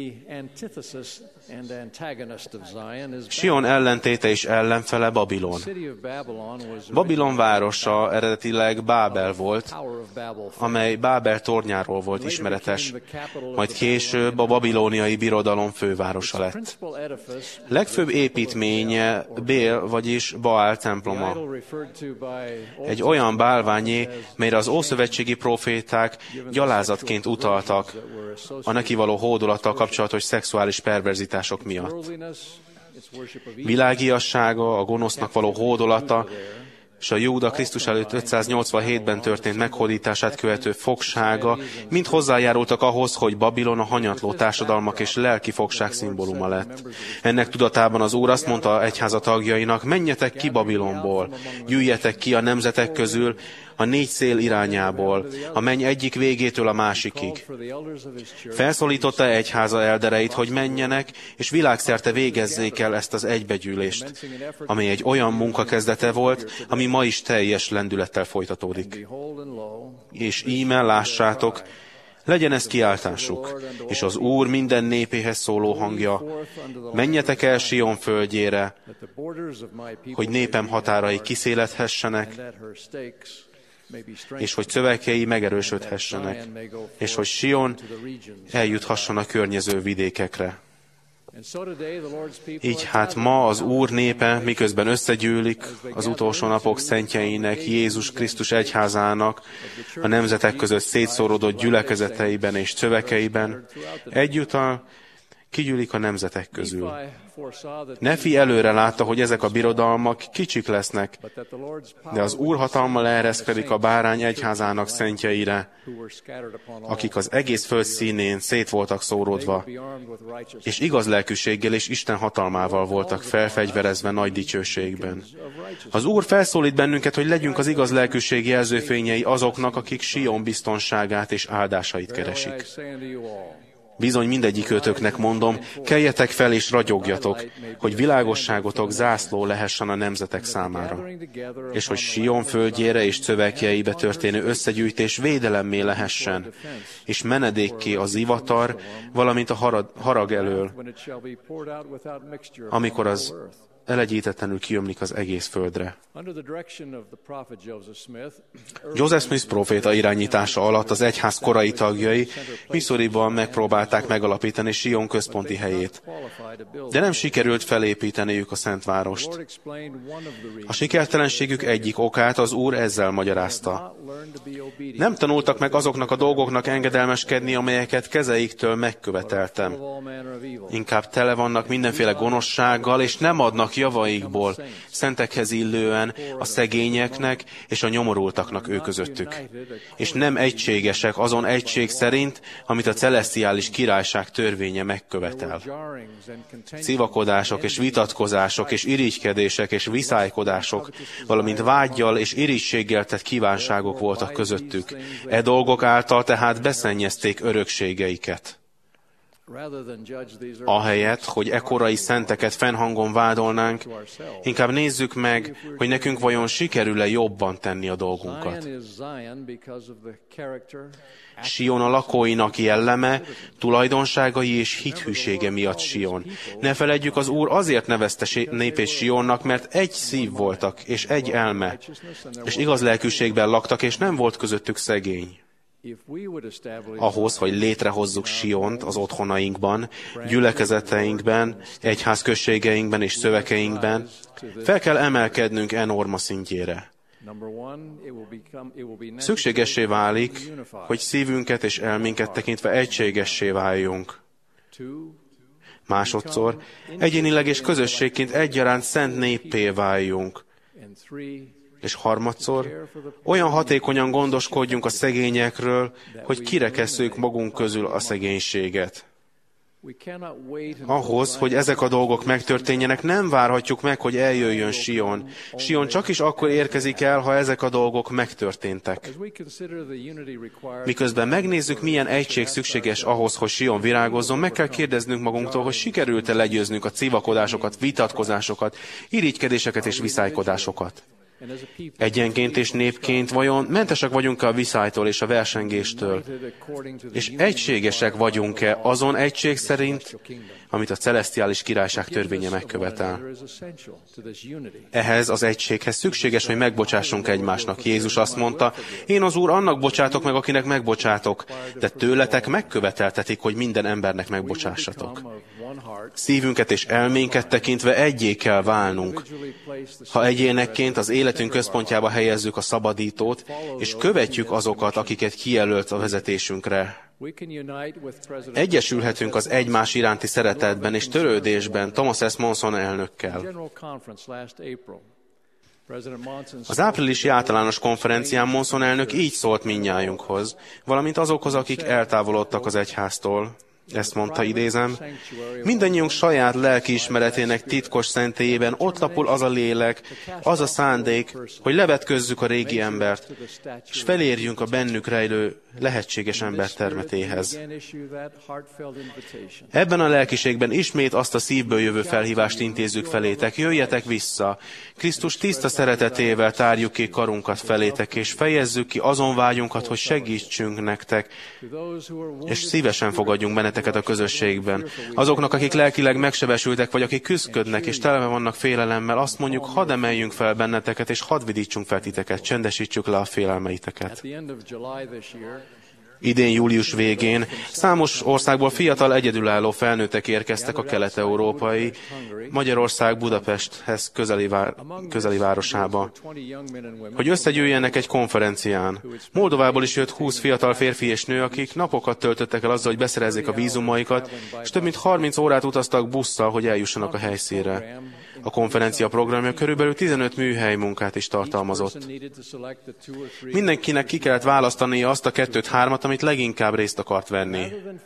Sion ellentéte és ellenfele Babilon. Babilon városa eredetileg Bábel volt, amely Bábel tornyáról volt ismeretes, majd később a babilóniai birodalom fővárosa lett. Legfőbb építménye Bél, vagyis Baál temploma. Egy olyan bálványé, melyre az ószövetségi proféták gyalázatként utaltak a neki való hódolattal kapcsolatos szexuális perverzitások miatt. Világiassága, a gonosznak való hódolata, és a Júda Krisztus előtt 587-ben történt meghódítását követő fogsága mind hozzájárultak ahhoz, hogy Babilon a hanyatló társadalmak és lelki fogság szimbóluma lett. Ennek tudatában az Úr azt mondta egyháza tagjainak, menjetek ki Babilonból, gyűjjetek ki a nemzetek közül, a 4 szél irányából, a menny egyik végétől a másikig. Felszólította egyháza eldereit, hogy menjenek, és világszerte végezzék el ezt az egybegyűlést, amely egy olyan munka kezdete volt, ami ma is teljes lendülettel folytatódik. És íme lássátok, legyen ez kiáltásuk, és az Úr minden népéhez szóló hangja, menjetek el Sion földjére, hogy népem határai kiszéledhessenek, és hogy szövegei megerősödhessenek, és hogy Sion eljuthasson a környező vidékekre. Így hát ma az Úr népe, miközben összegyűlik az utolsó napok szentjeinek, Jézus Krisztus egyházának, a nemzetek között szétszóródott gyülekezeteiben és szövekeiben, egyúttal kigyűlik a nemzetek közül. Nefi előre látta, hogy ezek a birodalmak kicsik lesznek, de az Úr hatalma leereszkedik a bárány egyházának szentjeire, akik az egész föld színén szét voltak szóródva, és igaz lelkűséggel és Isten hatalmával voltak felfegyverezve nagy dicsőségben. Az Úr felszólít bennünket, hogy legyünk az igaz lelkűség jelzőfényei azoknak, akik Sion biztonságát és áldásait keresik. Bizony mindegyikőtöknek mondom, keljetek fel és ragyogjatok, hogy világosságotok zászló lehessen a nemzetek számára, és hogy Sion földjére és szövekjeibe történő összegyűjtés védelemmé lehessen, és menedékké a zivatar, valamint a harag elől, amikor az elegyítetlenül kiömlik az egész földre. Joseph Smith próféta irányítása alatt az egyház korai tagjai Missouriban megpróbálták megalapítani Sion központi helyét, de nem sikerült felépíteniük a Szentvárost. A sikertelenségük egyik okát az Úr ezzel magyarázta. Nem tanultak meg azoknak a dolgoknak engedelmeskedni, amelyeket kezeiktől megköveteltem. Inkább tele vannak mindenféle gonoszsággal, és nem adnak javaikból, szentekhez illően a szegényeknek és a nyomorultaknak ő közöttük. És nem egységesek azon egység szerint, amit a celesztiális királyság törvénye megkövetel. Civakodások és vitatkozások és irigykedések és viszálykodások, valamint vággyal és irigységgel tett kívánságok voltak közöttük. E dolgok által tehát beszennyezték örökségeiket. Ahelyett, hogy korai szenteket fennhangon vádolnánk, inkább nézzük meg, hogy nekünk vajon sikerül-e jobban tenni a dolgunkat. Sion a lakóinak jelleme, tulajdonságai és hithűsége miatt Sion. Ne feledjük, az Úr azért nevezte népét Sionnak, mert egy szív voltak, és egy elme, és igaz lelkűségben laktak, és nem volt közöttük szegény. Ahhoz, hogy létrehozzuk Siont az otthonainkban, gyülekezeteinkben, egyházközségeinkben és szövekeinkben, fel kell emelkednünk norma szintjére. Szükségessé válik, hogy szívünket és elménket tekintve egységessé váljunk. Másodszor, egyénileg és közösségként egyaránt szent néppé váljunk. És harmadszor, olyan hatékonyan gondoskodjunk a szegényekről, hogy kirekesszük magunk közül a szegénységet. Ahhoz, hogy ezek a dolgok megtörténjenek, nem várhatjuk meg, hogy eljöjjön Sion. Sion csak is akkor érkezik el, ha ezek a dolgok megtörténtek. Miközben megnézzük, milyen egység szükséges ahhoz, hogy Sion virágozzon, meg kell kérdeznünk magunktól, hogy sikerült-e legyőznünk a civakodásokat, vitatkozásokat, irigykedéseket és viszálykodásokat. Egyenként és népként vajon mentesek vagyunk-e a viszálytól és a versengéstől? És egységesek vagyunk-e azon egység szerint, amit a celesztiális királyság törvénye megkövetel? Ehhez az egységhez szükséges, hogy megbocsássunk egymásnak. Jézus azt mondta, én az Úr annak bocsátok meg, akinek megbocsátok, de tőletek megköveteltetik, hogy minden embernek megbocsássatok. Szívünket és elménket tekintve egyé kell válnunk. Ha egyénekként az életünk központjába helyezzük a szabadítót, és követjük azokat, akiket kijelölt a vezetésünkre, egyesülhetünk az egymás iránti szeretetben és törődésben Thomas S. Monson elnökkel. Az áprilisi általános konferencián Monson elnök így szólt mindnyájunkhoz, valamint azokhoz, akik eltávolodtak az egyháztól. Ezt mondta, idézem, mindannyiunk saját lelkiismeretének titkos szentélyében ott lapul az a lélek, az a szándék, hogy levetközzük a régi embert, és felérjünk a bennük rejlő lehetséges ember termetéhez. Ebben a lelkiségben ismét azt a szívből jövő felhívást intézzük felétek, jöjjetek vissza, Krisztus tiszta szeretetével tárjuk ki karunkat felétek, és fejezzük ki azon vágyunkat, hogy segítsünk nektek, és szívesen fogadjunk benneteket a közösségben. Azoknak, akik lelkileg megsebesültek, vagy akik küszködnek, és telve vannak félelemmel, azt mondjuk, hadd emeljünk fel benneteket, és hadd vidítsunk fel titeket, csendesítsük le a félelmeiteket. Idén július végén számos országból fiatal egyedülálló felnőttek érkeztek a kelet-európai, Magyarország Budapesthez közeli városába, hogy összegyűjjenek egy konferencián. Moldovából is jött 20 fiatal férfi és nő, akik napokat töltöttek el azzal, hogy beszerezzék a vízumaikat, és több mint 30 órát utaztak busszal, hogy eljussanak a helyszínre. A konferencia programja körülbelül 15 műhely munkát is tartalmazott. Mindenkinek ki kellett választania azt a 2-3, amit leginkább részt akart venni.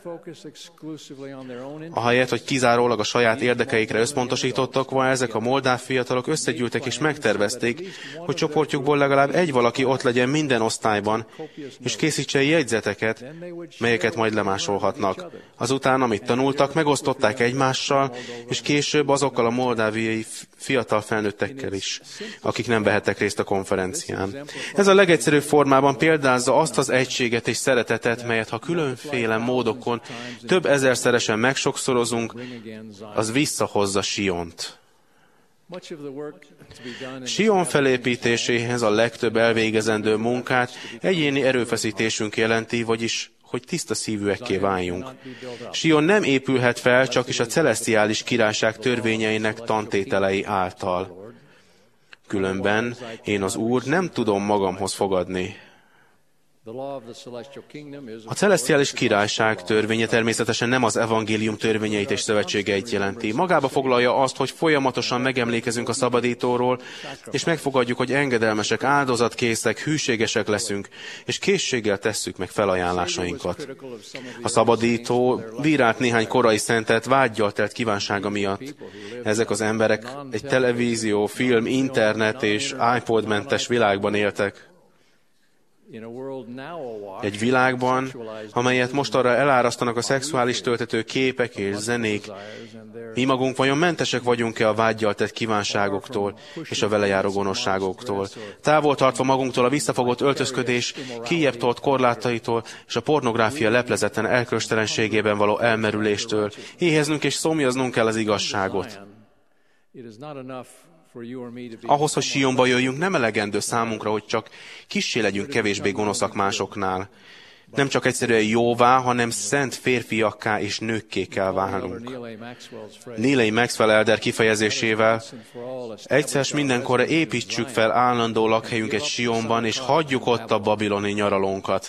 Ahelyett, hogy kizárólag a saját érdekeikre összpontosítottak, ezek a moldáv fiatalok összegyűltek és megtervezték, hogy csoportjukból legalább egy valaki ott legyen minden osztályban, és készítsen jegyzeteket, melyeket majd lemásolhatnak. Azután, amit tanultak, megosztották egymással, és később azokkal a moldáviai fiatal felnőttekkel is, akik nem vehettek részt a konferencián. Ez a legegyszerűbb formában példázza azt az egységet és szeretetet, melyet ha különféle módokon több ezerszeresen megsokszorozunk, az visszahozza Siont. Sion felépítéséhez a legtöbb elvégezendő munkát egyéni erőfeszítésünk jelenti, vagyis hogy tiszta szívűekké váljunk. Sion nem épülhet fel csak is a celesztiális királyság törvényeinek tantételei által. Különben én az Úr nem tudom magamhoz fogadni. A celesztiális királyság törvénye természetesen nem az evangélium törvényeit és szövetségeit jelenti. Magába foglalja azt, hogy folyamatosan megemlékezünk a szabadítóról, és megfogadjuk, hogy engedelmesek, áldozatkészek, hűségesek leszünk, és készséggel tesszük meg felajánlásainkat. A szabadító bírált néhány korai szentet vággyal telt kívánsága miatt. Ezek az emberek egy televízió, film, internet és iPod-mentes világban éltek. Egy világban, amelyet mostanra elárasztanak a szexuális töltető képek és zenék, mi magunk vajon mentesek vagyunk-e a vággyal tett kívánságoktól és a vele járó gonoszságoktól? Távol tartva magunktól a visszafogott öltözködés kijjebb tolt korlátaitól és a pornográfia leplezetten elköstelenségében való elmerüléstől éheznünk és szomjaznunk kell az igazságot. Ahhoz, hogy Sionba jöjjünk, nem elegendő számunkra, hogy csak kissé legyünk kevésbé gonoszak másoknál. Nem csak egyszerűen jóvá, hanem szent férfiakká és nőkké kell válnunk. Neil A. Maxwell elder kifejezésével egyszer mindenkorra építsük fel állandó lakhelyünket Sionban, és hagyjuk ott a babiloni nyaralónkat.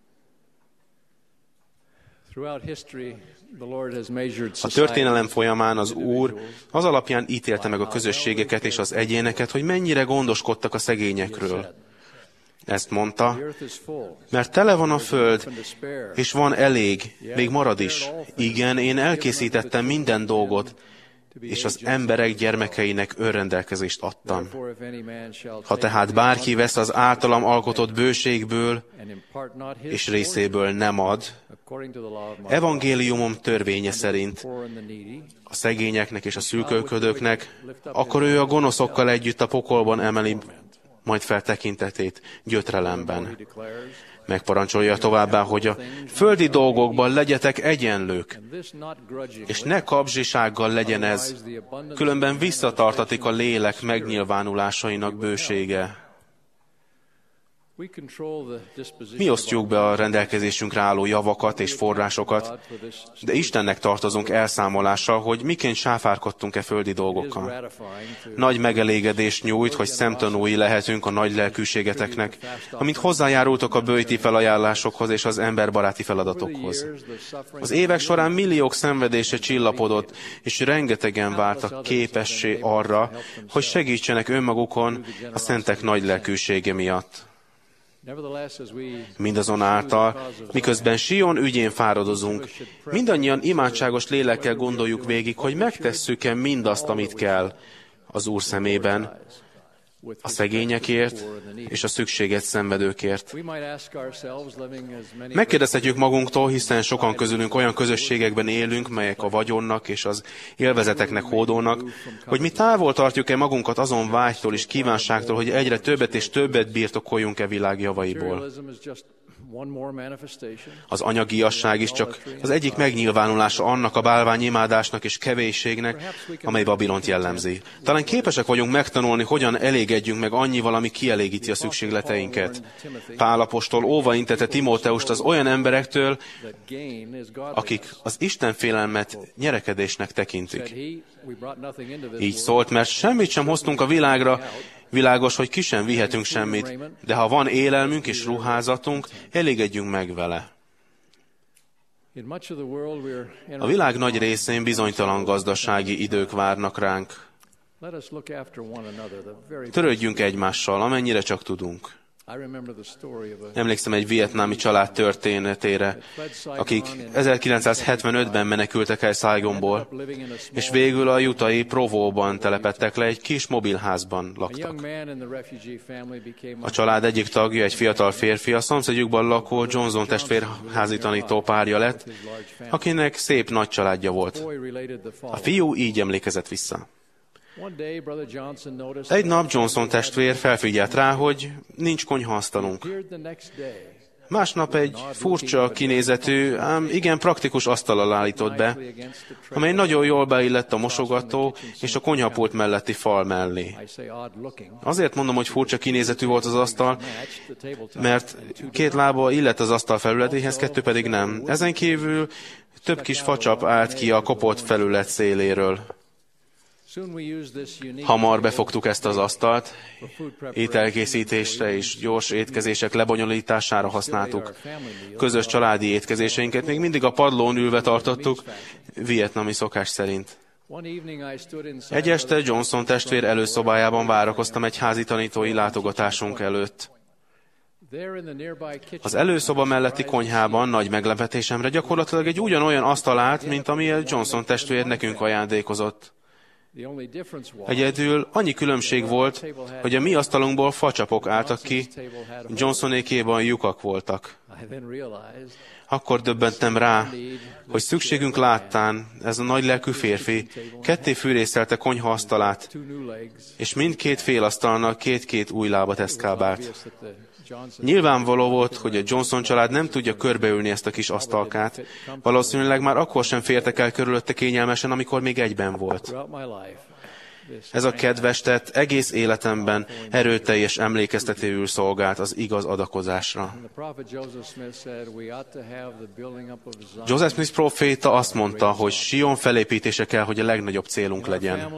A történelem folyamán az Úr az alapján ítélte meg a közösségeket és az egyéneket, hogy mennyire gondoskodtak a szegényekről. Ezt mondta, mert tele van a föld, és van elég, még marad is. Igen, én elkészítettem minden dolgot, és az emberek gyermekeinek önrendelkezést adtam. Ha tehát bárki vesz az általam alkotott bőségből, és részéből nem ad, evangéliumom törvénye szerint a szegényeknek és a szűkölködőknek, akkor ő a gonoszokkal együtt a pokolban emeli majd fel tekintetét gyötrelemben. Megparancsolja továbbá, hogy a földi dolgokban legyetek egyenlők, és ne kapzsisággal legyen ez, különben visszatartatik a lélek megnyilvánulásainak bősége. Mi osztjuk be a rendelkezésünkre álló javakat és forrásokat, de Istennek tartozunk elszámolással, hogy miként sáfárkodtunk-e földi dolgokkal. Nagy megelégedést nyújt, hogy szemtanúi lehetünk a nagy lelkűségeteknek, amint hozzájárultok a böjti felajánlásokhoz és az emberbaráti feladatokhoz. Az évek során milliók szenvedése csillapodott, és rengetegen váltak képessé arra, hogy segítsenek önmagukon a szentek nagy lelkűsége miatt. Mindazonáltal, miközben Sion ügyén fáradozunk, mindannyian imádságos lélekkel gondoljuk végig, hogy megtesszük-e mindazt, amit kell az Úr szemében, a szegényekért és a szükséget szenvedőkért. Megkérdezhetjük magunktól, hiszen sokan közülünk olyan közösségekben élünk, melyek a vagyonnak és az élvezeteknek hódolnak, hogy mi távol tartjuk-e magunkat azon vágytól és kívánságtól, hogy egyre többet és többet birtokoljunk-e világ javaiból. Az anyagiasság is csak az egyik megnyilvánulása annak a bálványimádásnak és kevésségnek, amely Babilont jellemzi. Talán képesek vagyunk megtanulni, hogyan elégedjünk meg annyival, ami kielégíti a szükségleteinket. Pál apostol óva intette Timóteust az olyan emberektől, akik az istenfélelmet nyerekedésnek tekintik. Így szólt, mert semmit sem hoztunk a világra, világos, hogy ki sem vihetünk semmit, de ha van élelmünk és ruházatunk, elégedjünk meg vele. A világ nagy részén bizonytalan gazdasági idők várnak ránk. Törődjünk egymással, amennyire csak tudunk. Emlékszem egy vietnámi család történetére, akik 1975-ben menekültek el Saigonból, és végül a utah-i Provóban telepedtek le, egy kis mobilházban laktak. A család egyik tagja, egy fiatal férfi, a szomszédjukban lakó Johnson testvér házitanító párja lett, akinek szép nagy családja volt. A fiú így emlékezett vissza. Egy nap Johnson testvér felfigyelt rá, hogy nincs konyhaasztalunk. Másnap egy furcsa kinézetű, ám igen praktikus asztallal állított be, amely nagyon jól beillett a mosogató és a konyhapult melletti fal mellé. Azért mondom, hogy furcsa kinézetű volt az asztal, mert 2 lába illett az asztal felületéhez, 2 pedig nem. Ezen kívül több kis facsap állt ki a kopott felület széléről. Hamar befogtuk ezt az asztalt, ételkészítésre és gyors étkezések lebonyolítására használtuk. Közös családi étkezéseinket még mindig a padlón ülve tartottuk, vietnami szokás szerint. Egy este Johnson testvér előszobájában várakoztam egy házi tanítói látogatásunk előtt. Az előszoba melletti konyhában nagy meglepetésemre gyakorlatilag egy ugyanolyan asztal állt, mint amilyet Johnson testvér nekünk ajándékozott. Egyedül annyi különbség volt, hogy a mi asztalunkból facsapok álltak ki, Johnsonékéban lyukak voltak. Akkor döbbentem rá, hogy szükségünk láttán ez a nagylelkű férfi ketté fűrészelte konyhaasztalát, és mindkét félasztalnak két-két új lábat eszkábált. Nyilvánvaló volt, hogy a Johnson család nem tudja körbeülni ezt a kis asztalkát. Valószínűleg már akkor sem fértek el körülötte kényelmesen, amikor még egyben volt. Ez a kedves tett egész életemben erőteljes emlékeztetőül szolgált az igaz adakozásra. Joseph Smith próféta azt mondta, hogy Sion felépítése kell, hogy a legnagyobb célunk legyen.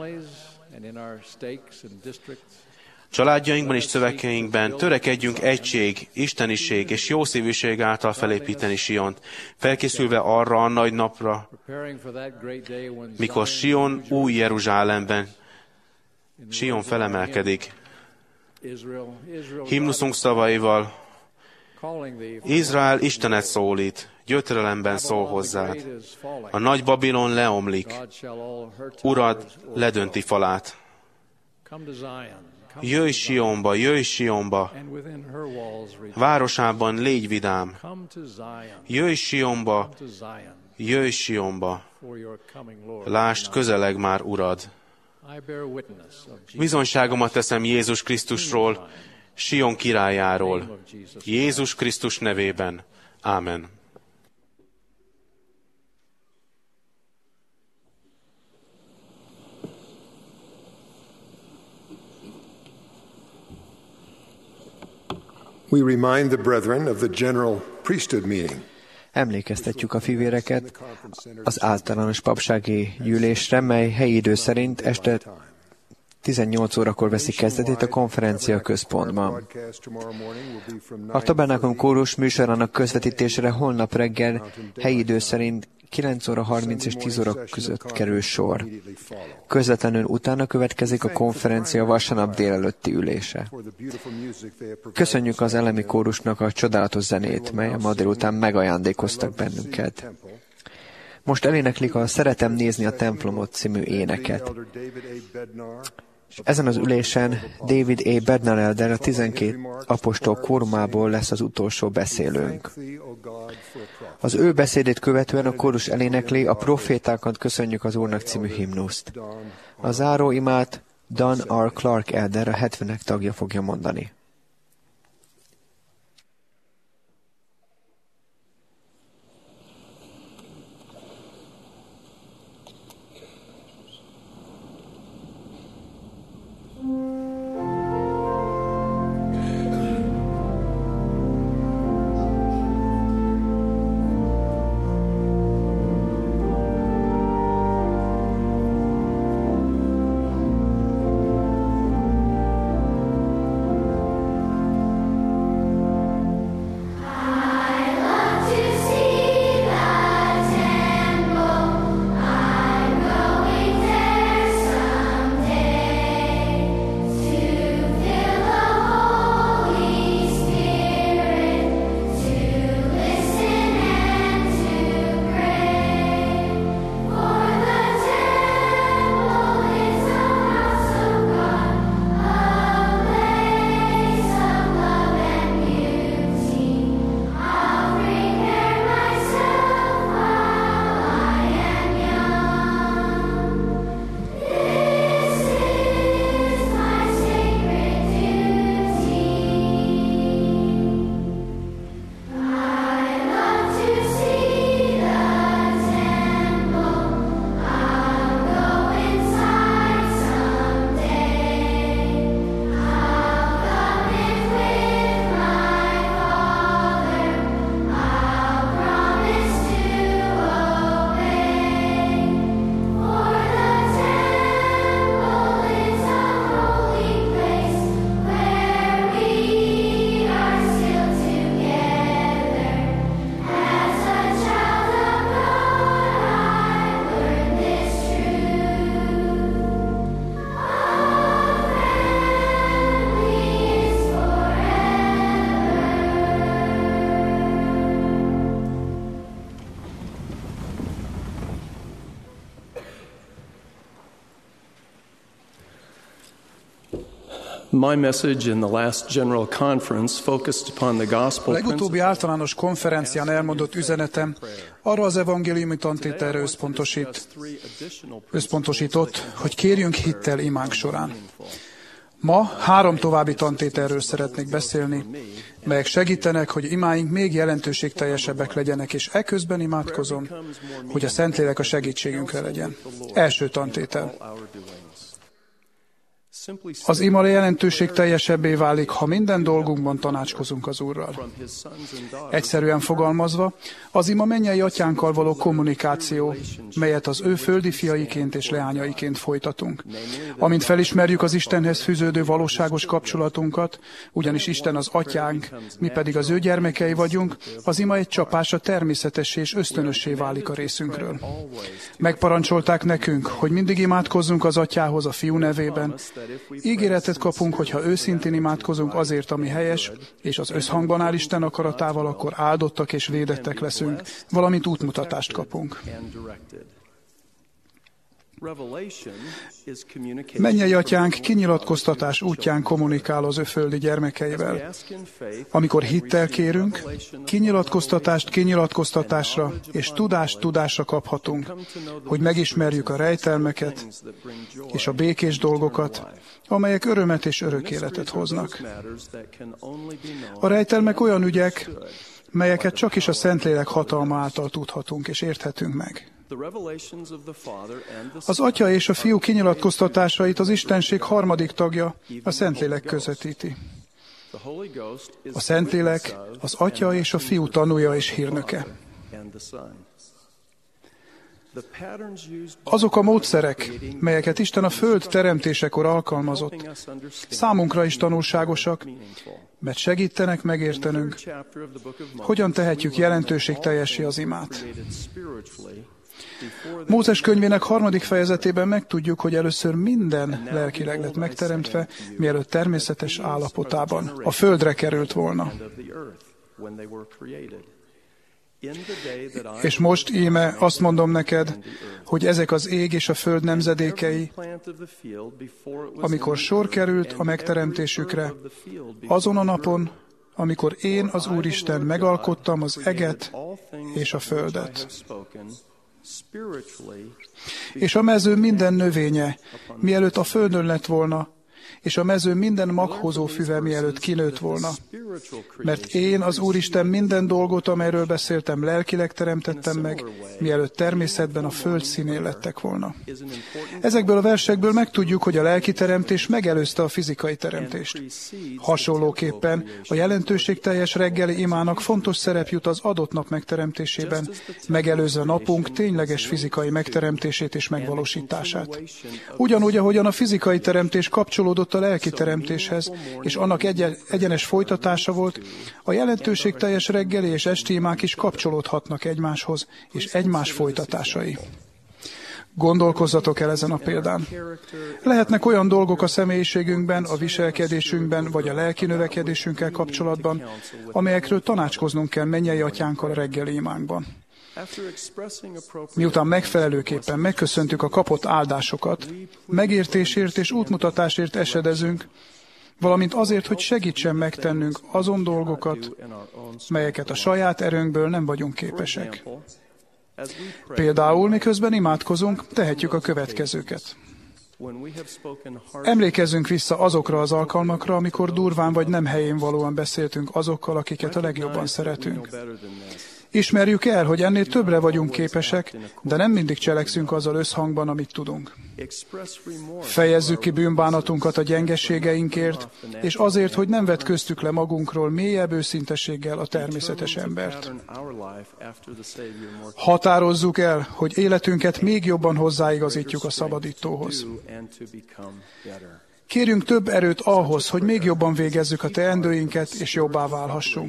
Családjainkban és szövegeinkben törekedjünk egység, isteniség és jószívűség által felépíteni Siont, felkészülve arra a nagy napra, mikor Sion új Jeruzsálemben, Sion felemelkedik. Himnuszunk szavaival, Izrael Istenet szólít, gyötrelemben szól hozzád. A nagy Babilon leomlik, Urad ledönti falát. Jöjj Sionba, jöjj Sionba, városában légy vidám. Jöjj Sionba, jöjj Sionba, lásd, közeleg már Urad. Bizonyságomat teszem Jézus Krisztusról, Sion királyáról, Jézus Krisztus nevében. Ámen. We remind the brethren of the general priesthood meeting. Emlékeztetjük a fivéreket az általános papsági gyűlésre, mely helyi idő szerint este 18 órakor veszi kezdetét a konferencia központban. A Tabernákulum kórus műsorának közvetítésére holnap reggel helyi idő szerint 9 óra 30 és 10 óra között kerül sor. Közvetlenül utána következik a konferencia vasárnap délelőtti ülése. Köszönjük az elemi kórusnak a csodálatos zenét, mely a ma délután megajándékoztak bennünket. Most eléneklik a Szeretem nézni a templomot című éneket. Ezen az ülésen David A. Bednar elder, a 12 apostol kórumából lesz az utolsó beszélőnk. Az ő beszédét követően a kórus elénekli a Profétákat köszönjük az Úrnak című himnuszt. A záró imát Don R. Clark elder, a 70-ek tagja fogja mondani. My message in the last general conference focused upon the gospel. A legutóbbi általános konferencián elmondott üzenetem arra az evangéliumi tantételre összpontosított, hogy kérjünk hittel imánk során. Ma 3 további tantételről szeretnék beszélni, melyek segítenek, hogy imáink még jelentőségteljesebbek legyenek, és eközben imádkozom, hogy a Szentlélek a segítségünkre legyen. Első tantétel. Az ima jelentőségteljesebbé válik, ha minden dolgunkban tanácskozunk az Úrral. Egyszerűen fogalmazva, az ima mennyei atyánkkal való kommunikáció, melyet az ő földi fiaiként és leányaiként folytatunk. Amint felismerjük az Istenhez fűződő valóságos kapcsolatunkat, ugyanis Isten az atyánk, mi pedig az ő gyermekei vagyunk, az ima egy csapásra természetessé és ösztönössé válik a részünkről. Megparancsolták nekünk, hogy mindig imádkozzunk az atyához a fiú nevében. Ígéretet kapunk, hogy ha őszintén imádkozunk azért, ami helyes, és az összhangban áll Isten akaratával, akkor áldottak és védettek leszünk, valamint útmutatást kapunk. Mennyei atyánk kinyilatkoztatás útján kommunikál az ő földi gyermekeivel. Amikor hittel kérünk, kinyilatkoztatást kinyilatkoztatásra és tudást tudásra kaphatunk, hogy megismerjük a rejtelmeket és a békés dolgokat, amelyek örömet és örök életet hoznak. A rejtelmek olyan ügyek, melyeket csak is a Szentlélek hatalma által tudhatunk és érthetünk meg. Az Atya és a Fiú kinyilatkoztatásait az Istenség harmadik tagja, a Szentlélek közvetíti. A Szentlélek az Atya és a Fiú tanúja és hírnöke. Azok a módszerek, melyeket Isten a föld teremtésekor alkalmazott, számunkra is tanulságosak, mert segítenek megértenünk, hogyan tehetjük jelentőségteljessé az imát. Mózes könyvének 3. fejezetében megtudjuk, hogy először minden lelkileg lett megteremtve, mielőtt természetes állapotában a földre került volna. És most íme azt mondom neked, hogy ezek az ég és a föld nemzedékei, amikor sor került a megteremtésükre, azon a napon, amikor én, az Úristen, megalkottam az eget és a földet. És a mező minden növénye, mielőtt a földön lett volna, és a mező minden maghozó füve, mielőtt kinőtt volna. Mert én, az Úristen, minden dolgot, amelyről beszéltem, lelkileg teremtettem meg, mielőtt természetben a föld színén lettek volna. Ezekből a versekből megtudjuk, hogy a lelki teremtés megelőzte a fizikai teremtést. Hasonlóképpen a jelentőségteljes reggeli imának fontos szerep jut az adott nap megteremtésében, megelőzve napunk tényleges fizikai megteremtését és megvalósítását. Ugyanúgy, ahogyan a fizikai teremtés kapcsolódott a lelki teremtéshez, és annak egyenes folytatása volt, a jelentőségteljes reggeli és esti imák is kapcsolódhatnak egymáshoz, és egymás folytatásai. Gondolkozzatok el ezen a példán. Lehetnek olyan dolgok a személyiségünkben, a viselkedésünkben, vagy a lelki növekedésünkkel kapcsolatban, amelyekről tanácskoznunk kell mennyei atyánkkal a reggeli imánkban. Miután megfelelőképpen megköszöntük a kapott áldásokat, megértésért és útmutatásért esedezünk, valamint azért, hogy segítsen megtennünk azon dolgokat, melyeket a saját erőnkből nem vagyunk képesek. Például, miközben imádkozunk, tehetjük a következőket. Emlékezzünk vissza azokra az alkalmakra, amikor durván vagy nem helyén valóan beszéltünk azokkal, akiket a legjobban szeretünk. Ismerjük el, hogy ennél többre vagyunk képesek, de nem mindig cselekszünk azzal összhangban, amit tudunk. Fejezzük ki bűnbánatunkat a gyengeségeinkért, és azért, hogy nem vetköztük le magunkról mélyebb őszintességgel a természetes embert. Határozzuk el, hogy életünket még jobban hozzáigazítjuk a szabadítóhoz. Kérjünk több erőt ahhoz, hogy még jobban végezzük a teendőinket, és jobbá válhassunk.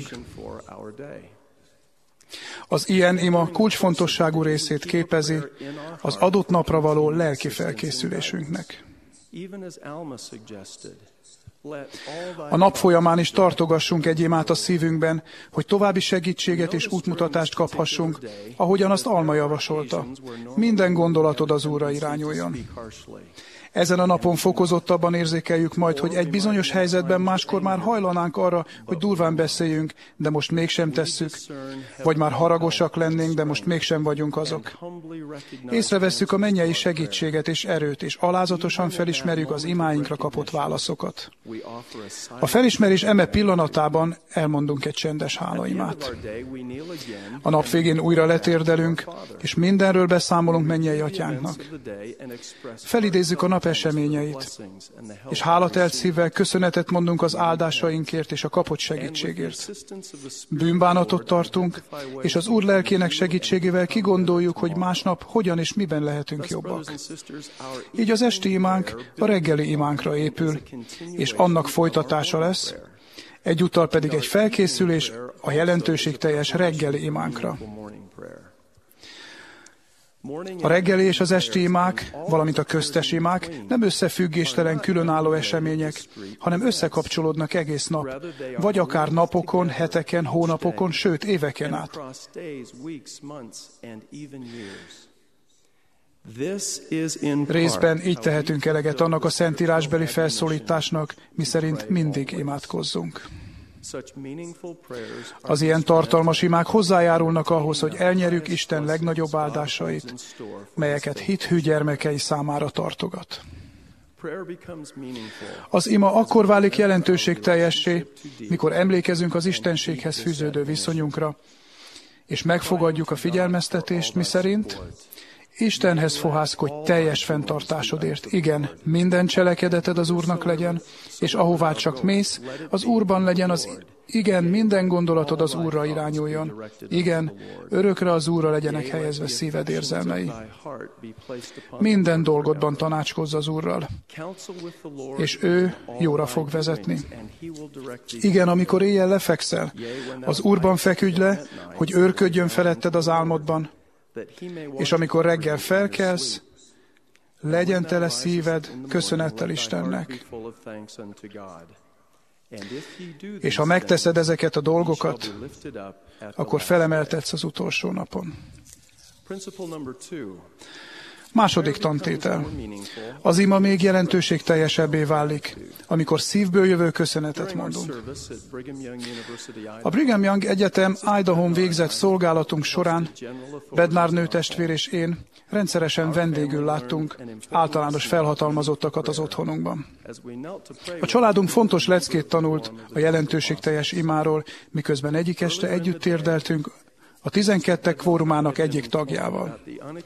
Az ilyen ima kulcsfontosságú részét képezi az adott napra való lelki felkészülésünknek. A nap folyamán is tartogassunk egy imát a szívünkben, hogy további segítséget és útmutatást kaphassunk, ahogyan azt Alma javasolta. Minden gondolatod az Úrra irányuljon. Ezen a napon fokozottabban érzékeljük majd, hogy egy bizonyos helyzetben máskor már hajlanánk arra, hogy durván beszéljünk, de most mégsem tesszük, vagy már haragosak lennénk, de most mégsem vagyunk azok. Észrevesszük a mennyei segítséget és erőt, és alázatosan felismerjük az imáinkra kapott válaszokat. A felismerés eme pillanatában elmondunk egy csendes hálaimát. A nap végén újra letérdelünk, és mindenről beszámolunk mennyei atyánknak. Felidézzük a nap eseményeit, és hálatelt szívvel köszönetet mondunk az áldásainkért és a kapott segítségért. Bűnbánatot tartunk, és az Úr lelkének segítségével kigondoljuk, hogy másnap hogyan és miben lehetünk jobbak. Így az esti imánk a reggeli imánkra épül, és annak folytatása lesz, egyúttal pedig egy felkészülés a jelentőségteljes reggeli imánkra. A reggeli és az esti imák, valamint a köztes imák nem összefüggéstelen különálló események, hanem összekapcsolódnak egész nap, vagy akár napokon, heteken, hónapokon, sőt éveken át. Részben így tehetünk eleget annak a szentírásbeli felszólításnak, miszerint mindig imádkozzunk. Az ilyen tartalmas imák hozzájárulnak ahhoz, hogy elnyerjük Isten legnagyobb áldásait, melyeket hithű gyermekei számára tartogat. Az ima akkor válik jelentőségteljessé, mikor emlékezünk az Istenséghez fűződő viszonyunkra, és megfogadjuk a figyelmeztetést, miszerint Istenhez fohászkodj teljes fenntartásodért. Igen, minden cselekedeted az Úrnak legyen, és ahová csak mész, az Úrban legyen igen, minden gondolatod az Úrra irányuljon. Igen, örökre az Úrra legyenek helyezve szíved érzelmei. Minden dolgodban tanácskozz az Úrral, és ő jóra fog vezetni. Igen, amikor éjjel lefekszel, az Úrban feküdj le, hogy őrködjön feletted az álmodban, és amikor reggel felkelsz, legyen tele szíved köszönettel Istennek. És ha megteszed ezeket a dolgokat, akkor felemeltetsz az utolsó napon. Második tantétel. Az ima még jelentőségteljesebbé válik, amikor szívből jövő köszönetet mondunk. A Brigham Young Egyetem Idahón végzett szolgálatunk során Bednár nőtestvér és én rendszeresen vendégül láttunk általános felhatalmazottakat az otthonunkban. A családunk fontos leckét tanult a jelentőségteljes imáról, miközben egyik este együtt térdeltünk a 12 kvórumának egyik tagjával.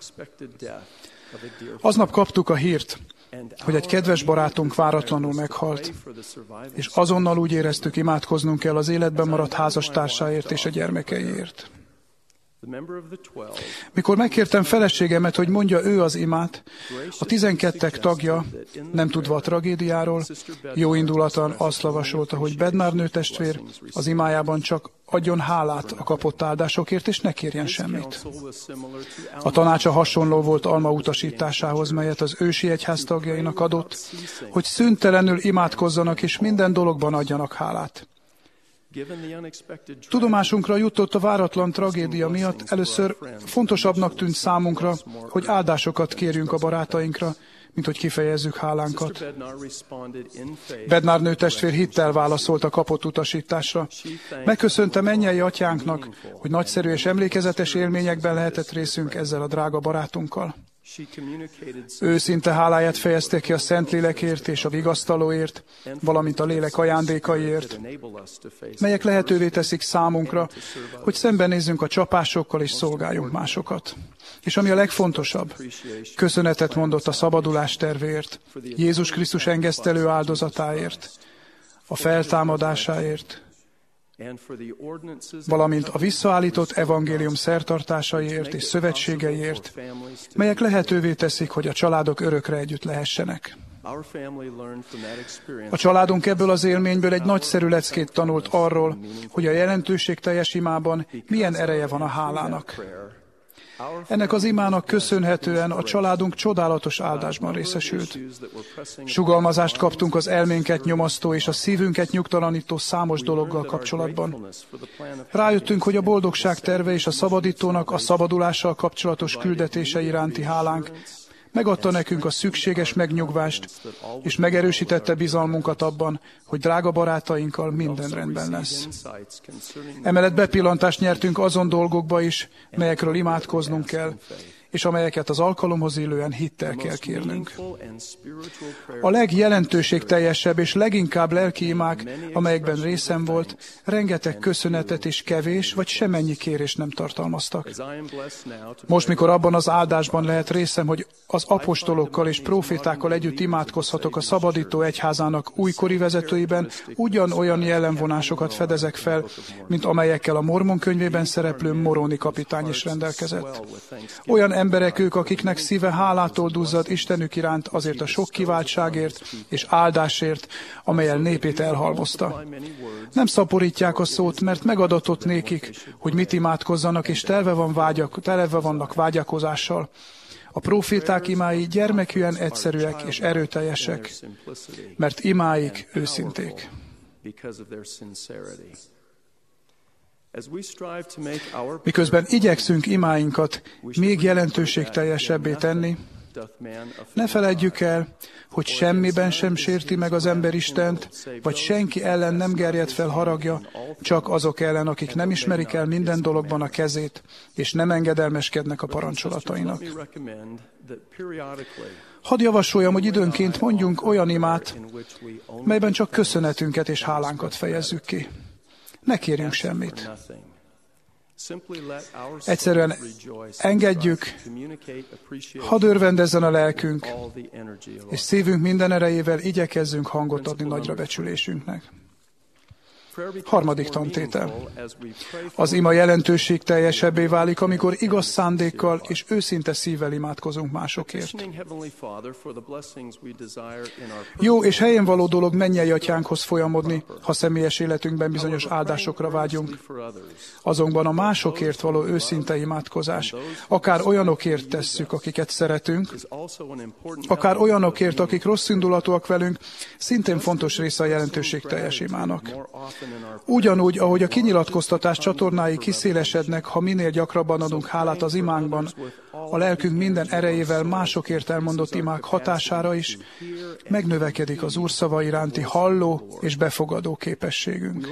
Aznap kaptuk a hírt, hogy egy kedves barátunk váratlanul meghalt, és azonnal úgy éreztük, imádkoznunk kell az életben maradt házastársáért és a gyermekeiért. Mikor megkértem feleségemet, hogy mondja ő az imát, a 12 tagja, nem tudva a tragédiáról, jóindulatan azt javasolta, hogy Bednár nőtestvér az imájában csak adjon hálát a kapott áldásokért, és ne kérjen semmit. A tanácsa hasonló volt Alma utasításához, melyet az ősi egyház tagjainak adott, hogy szüntelenül imádkozzanak, és minden dologban adjanak hálát. Tudomásunkra jutott a váratlan tragédia miatt először fontosabbnak tűnt számunkra, hogy áldásokat kérjünk a barátainkra, mint hogy kifejezzük hálánkat. Bednár nőtestvér hittel válaszolt a kapott utasításra. Megköszönte mennyei atyánknak, hogy nagyszerű és emlékezetes élményekben lehetett részünk ezzel a drága barátunkkal. Őszinte háláját fejezte ki a Szentlélekért és a vigasztalóért, valamint a lélek ajándékaiért, melyek lehetővé teszik számunkra, hogy szembenézzünk a csapásokkal és szolgáljunk másokat. És ami a legfontosabb, köszönetet mondott a szabadulás tervéért, Jézus Krisztus engesztelő áldozatáért, a feltámadásáért, valamint a visszaállított evangélium szertartásaiért és szövetségeiért, melyek lehetővé teszik, hogy a családok örökre együtt lehessenek. A családunk ebből az élményből egy nagyszerű leckét tanult arról, hogy a jelentőségteljes imában milyen ereje van a hálának. Ennek az imának köszönhetően a családunk csodálatos áldásban részesült. Sugalmazást kaptunk az elménket nyomasztó és a szívünket nyugtalanító számos dologgal kapcsolatban. Rájöttünk, hogy a boldogság terve és a szabadítónak a szabadulással kapcsolatos küldetése iránti hálánk megadta nekünk a szükséges megnyugvást, és megerősítette bizalmunkat abban, hogy drága barátainkkal minden rendben lesz. Emellett bepillantást nyertünk azon dolgokba is, melyekről imádkoznunk kell, és amelyeket az alkalomhoz illően hittel kell kérnünk. A legjelentőségteljesebb és leginkább lelki imák, amelyekben részem volt, rengeteg köszönetet és kevés vagy semennyi kérést nem tartalmaztak. Most, mikor abban az áldásban lehet részem, hogy az apostolokkal és profétákkal együtt imádkozhatok a szabadító egyházának újkori vezetőiben, ugyanolyan jellemvonásokat fedezek fel, mint amelyekkel a Mormon könyvében szereplő Moroni kapitány is rendelkezett. Olyan emberek ők, akiknek szíve hálától duzzad Istenük iránt azért a sok kiváltságért és áldásért, amellyel népét elhalmozta. Nem szaporítják a szót, mert megadatott nékik, hogy mit imádkozzanak, és telve vannak vágyakozással. A proféták imái gyermekűen egyszerűek és erőteljesek, mert imáik őszinték. Miközben igyekszünk imáinkat még jelentőségteljesebbé tenni, ne feledjük el, hogy semmiben sem sérti meg az ember Istent, vagy senki ellen nem gerjed fel haragja, csak azok ellen, akik nem ismerik el minden dologban a kezét, és nem engedelmeskednek a parancsolatainak. Hadd javasoljam, hogy időnként mondjunk olyan imát, melyben csak köszönetünket és hálánkat fejezzük ki. Ne kérjünk semmit. Egyszerűen engedjük, hadd örvendezzen a lelkünk, és szívünk minden erejével igyekezzünk hangot adni nagyra becsülésünknek. Harmadik tantétel. Az ima jelentőség teljesebbé válik, amikor igaz szándékkal és őszinte szívvel imádkozunk másokért. Jó és helyén való dolog mennyei atyánkhoz folyamodni, ha személyes életünkben bizonyos áldásokra vágyunk. Azonban a másokért való őszinte imádkozás, akár olyanokért tesszük, akiket szeretünk, akár olyanokért, akik rosszindulatúak velünk, szintén fontos része a jelentőség teljes imának. Ugyanúgy, ahogy a kinyilatkoztatás csatornái kiszélesednek, ha minél gyakrabban adunk hálát az imánkban, a lelkünk minden erejével másokért elmondott imák hatására is megnövekedik az Úr szava iránti halló és befogadó képességünk.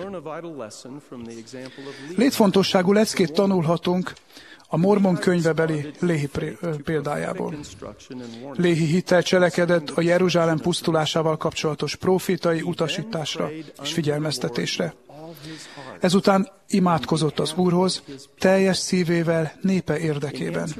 Létfontosságú leckét tanulhatunk a Mormon könyvebeli Léhi példájából. Léhi hittel cselekedett a Jeruzsálem pusztulásával kapcsolatos profétai utasításra és figyelmeztetésre. Ezután imádkozott az Úrhoz, teljes szívével népe érdekében.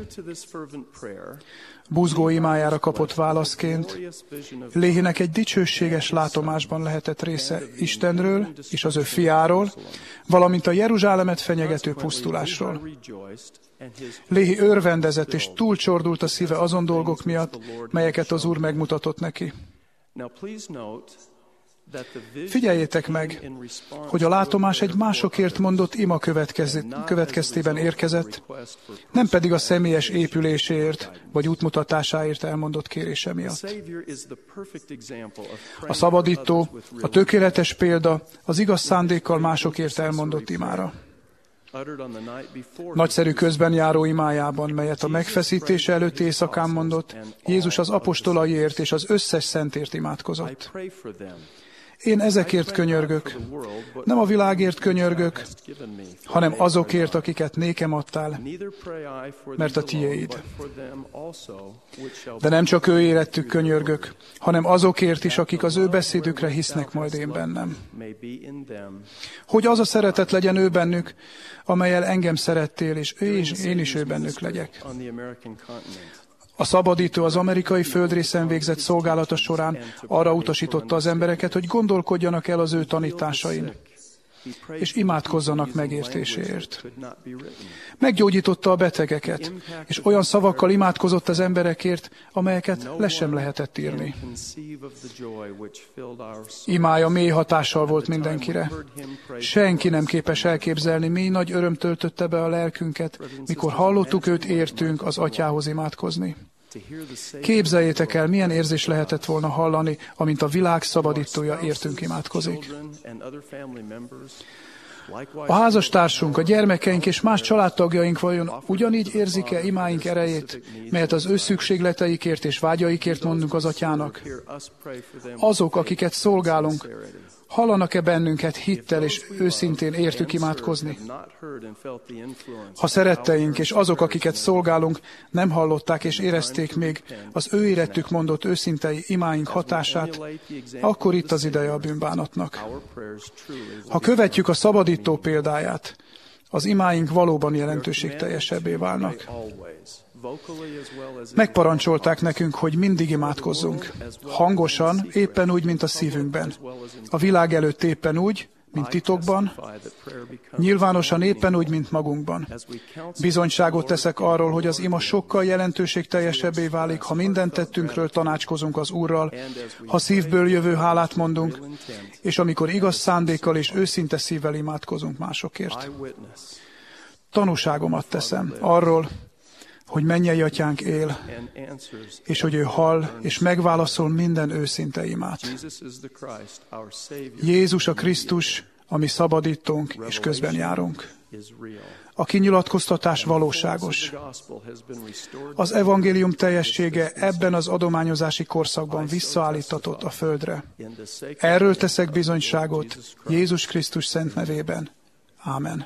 Buzgó imájára kapott válaszként Léhinek egy dicsőséges látomásban lehetett része Istenről és az ő fiáról, valamint a Jeruzsálemet fenyegető pusztulásról. Léhi örvendezett és túlcsordult a szíve azon dolgok miatt, melyeket az Úr megmutatott neki. Figyeljetek meg, hogy a látomás egy másokért mondott ima következtében érkezett, nem pedig a személyes épüléséért vagy útmutatásáért elmondott kérése miatt. A szabadító, a tökéletes példa az igaz szándékkal másokért elmondott imára. Nagyszerű közben járó imájában, melyet a megfeszítése előtti éjszakán mondott, Jézus az apostolaiért és az összes szentért imádkozott. Én ezekért könyörgök, nem a világért könyörgök, hanem azokért, akiket nékem adtál, mert a tiéd. De nem csak ő életük könyörgök, hanem azokért is, akik az ő beszédükre hisznek majd én bennem. Hogy az a szeretet legyen ő bennük, amellyel engem szerettél, és én is ő bennük legyek. A szabadító az amerikai földrészen végzett szolgálata során arra utasította az embereket, hogy gondolkodjanak el az ő tanításain. és imádkozzanak megértéséért. Meggyógyította a betegeket, és olyan szavakkal imádkozott az emberekért, amelyeket le sem lehetett írni. Imája mély hatással volt mindenkire. Senki nem képes elképzelni, mi nagy öröm töltötte be a lelkünket, mikor hallottuk őt értünk az Atyához imádkozni. Képzeljétek el, milyen érzés lehetett volna hallani, amint a világ szabadítója értünk imádkozik. A házastársunk, a gyermekeink és más családtagjaink vajon ugyanígy érzik-e imáink erejét, melyet az ő szükségleteikért és vágyaikért mondunk az Atyának? Azok, akiket szolgálunk, hallanak-e bennünket hittel és őszintén értük imádkozni? Ha szeretteink és azok, akiket szolgálunk, nem hallották és érezték még az ő érettük mondott őszintei imáink hatását, akkor itt az ideje a bűnbánatnak. Ha követjük a szabadító példáját, az imáink valóban jelentőségteljesebbé válnak. Megparancsolták nekünk, hogy mindig imádkozzunk. Hangosan, éppen úgy, mint a szívünkben. A világ előtt éppen úgy, mint titokban, nyilvánosan éppen úgy, mint magunkban. Bizonyságot teszek arról, hogy az ima sokkal jelentőségteljesebbé válik, ha minden tettünkről tanácskozunk az Úrral, ha szívből jövő hálát mondunk, és amikor igaz szándékkal és őszinte szívvel imádkozunk másokért. Tanúságomat teszem arról, hogy mennyei Atyánk él, és hogy ő hall, és megválaszol minden őszinte imát. Jézus a Krisztus, a mi szabadítónk, és közben járunk. A kinyilatkoztatás valóságos. Az evangélium teljessége ebben az adományozási korszakban visszaállítatott a földre. Erről teszek bizonyságot Jézus Krisztus szent nevében. Ámen.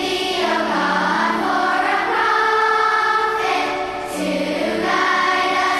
To guide us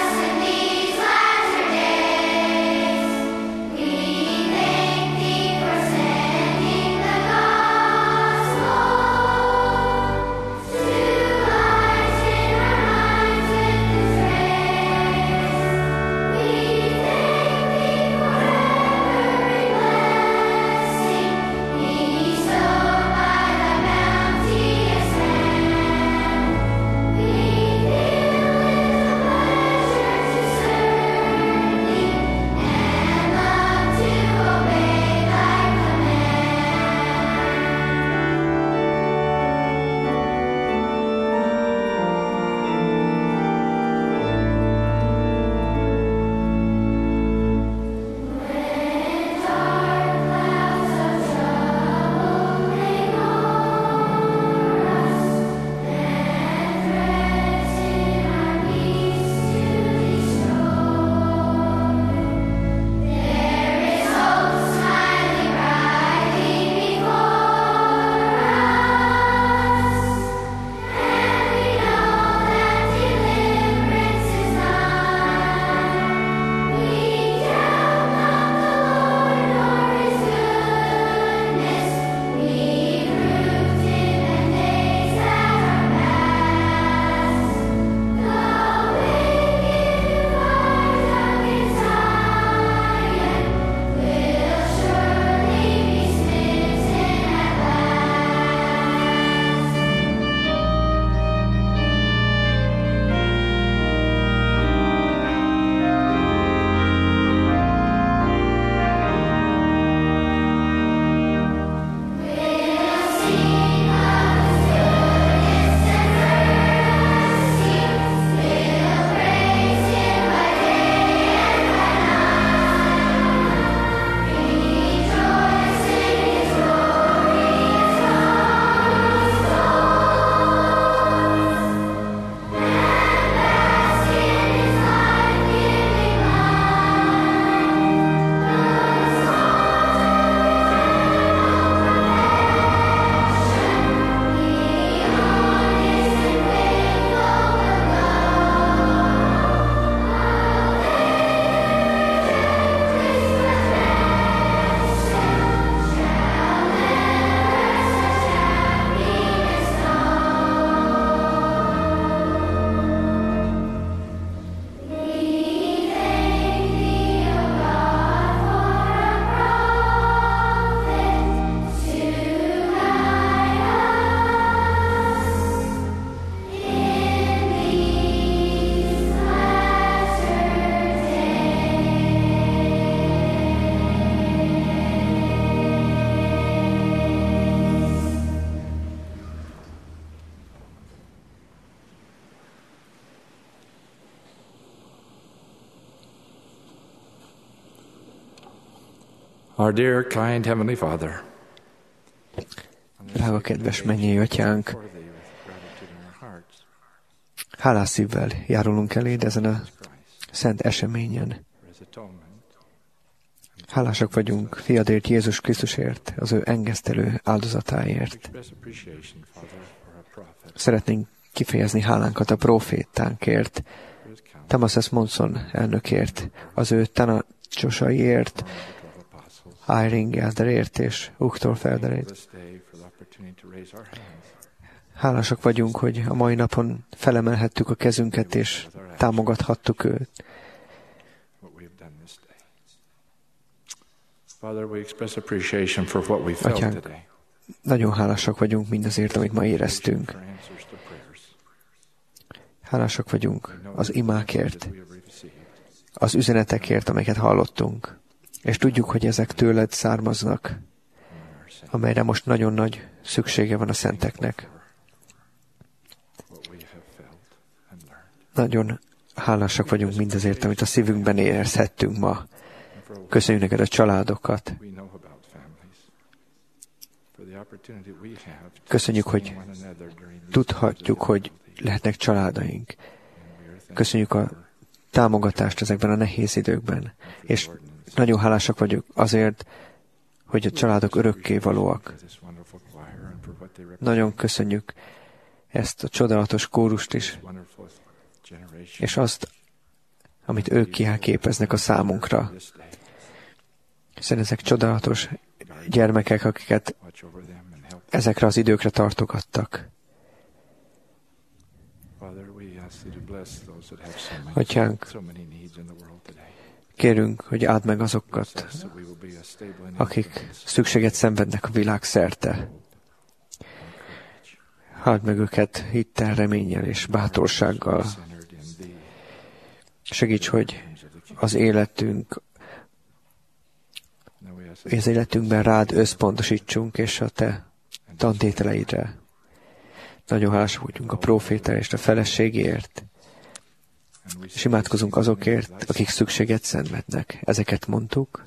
Our dear, kind Heavenly Father, drága kedves mennyei atyánk, hálás szívvel járulunk eléd ezen a szent eseményen. Hálásak vagyunk fiadért, Jézus Krisztusért, az ő engesztelő áldozatáért. Szeretnénk kifejezni hálánkat a profétánkért, Thomas S. Monson elnökért, az ő tanácsosaiért, Eyring Elderért és Uchtól Felderért. Hálásak vagyunk, hogy a mai napon felemelhettük a kezünket és támogathattuk őt. Atyánk, nagyon hálásak vagyunk mindazért, amit ma éreztünk. Hálásak vagyunk az imákért, az üzenetekért, amelyeket hallottunk. És tudjuk, hogy ezek tőled származnak, amelyre most nagyon nagy szüksége van a szenteknek. Nagyon hálásak vagyunk mindazért, amit a szívünkben érezhettünk ma. Köszönjük neked a családokat. Köszönjük, hogy tudhatjuk, hogy lehetnek családaink. Köszönjük a támogatást ezekben a nehéz időkben. És nagyon hálásak vagyok azért, hogy a családok örökkévalóak. Nagyon köszönjük ezt a csodálatos kórust is, és azt, amit ők kielképeznek a számunkra. Hiszen ezek csodálatos gyermekek, akiket ezekre az időkre tartogattak. Atyánk, kérünk, hogy áld meg azokat, akik szükséget szenvednek a világ szerte. Áld meg őket hittel, reménnyel és bátorsággal. Segíts, hogy az életünkben rád összpontosítsunk, és a te tantételeidre. Nagyon hálásak vagyunk a próféta és a feleségért, és imádkozunk azokért, akik szükséget szenvednek. Ezeket mondtuk.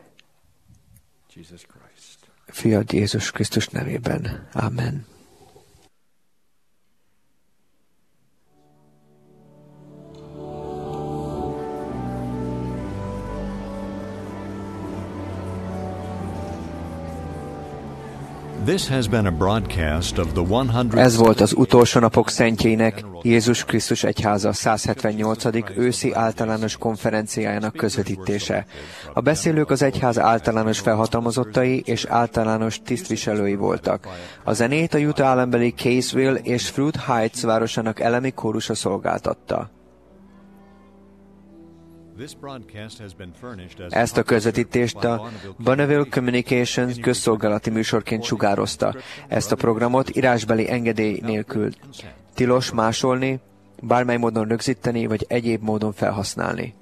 Fiad Jézus Krisztus nevében. Amen. Ez volt az utolsó napok szentjének, Jézus Krisztus egyháza 178. őszi általános konferenciájának közvetítése. A beszélők az egyház általános felhatalmazottai és általános tisztviselői voltak. A zenét a Utah állambeli Caseville és Fruit Heights városának elemi kórusa szolgáltatta. Ezt a közvetítést a Bonneville Communications közszolgálati műsorként sugározta. Ezt a programot írásbeli engedély nélkül tilos másolni, bármely módon rögzíteni vagy egyéb módon felhasználni.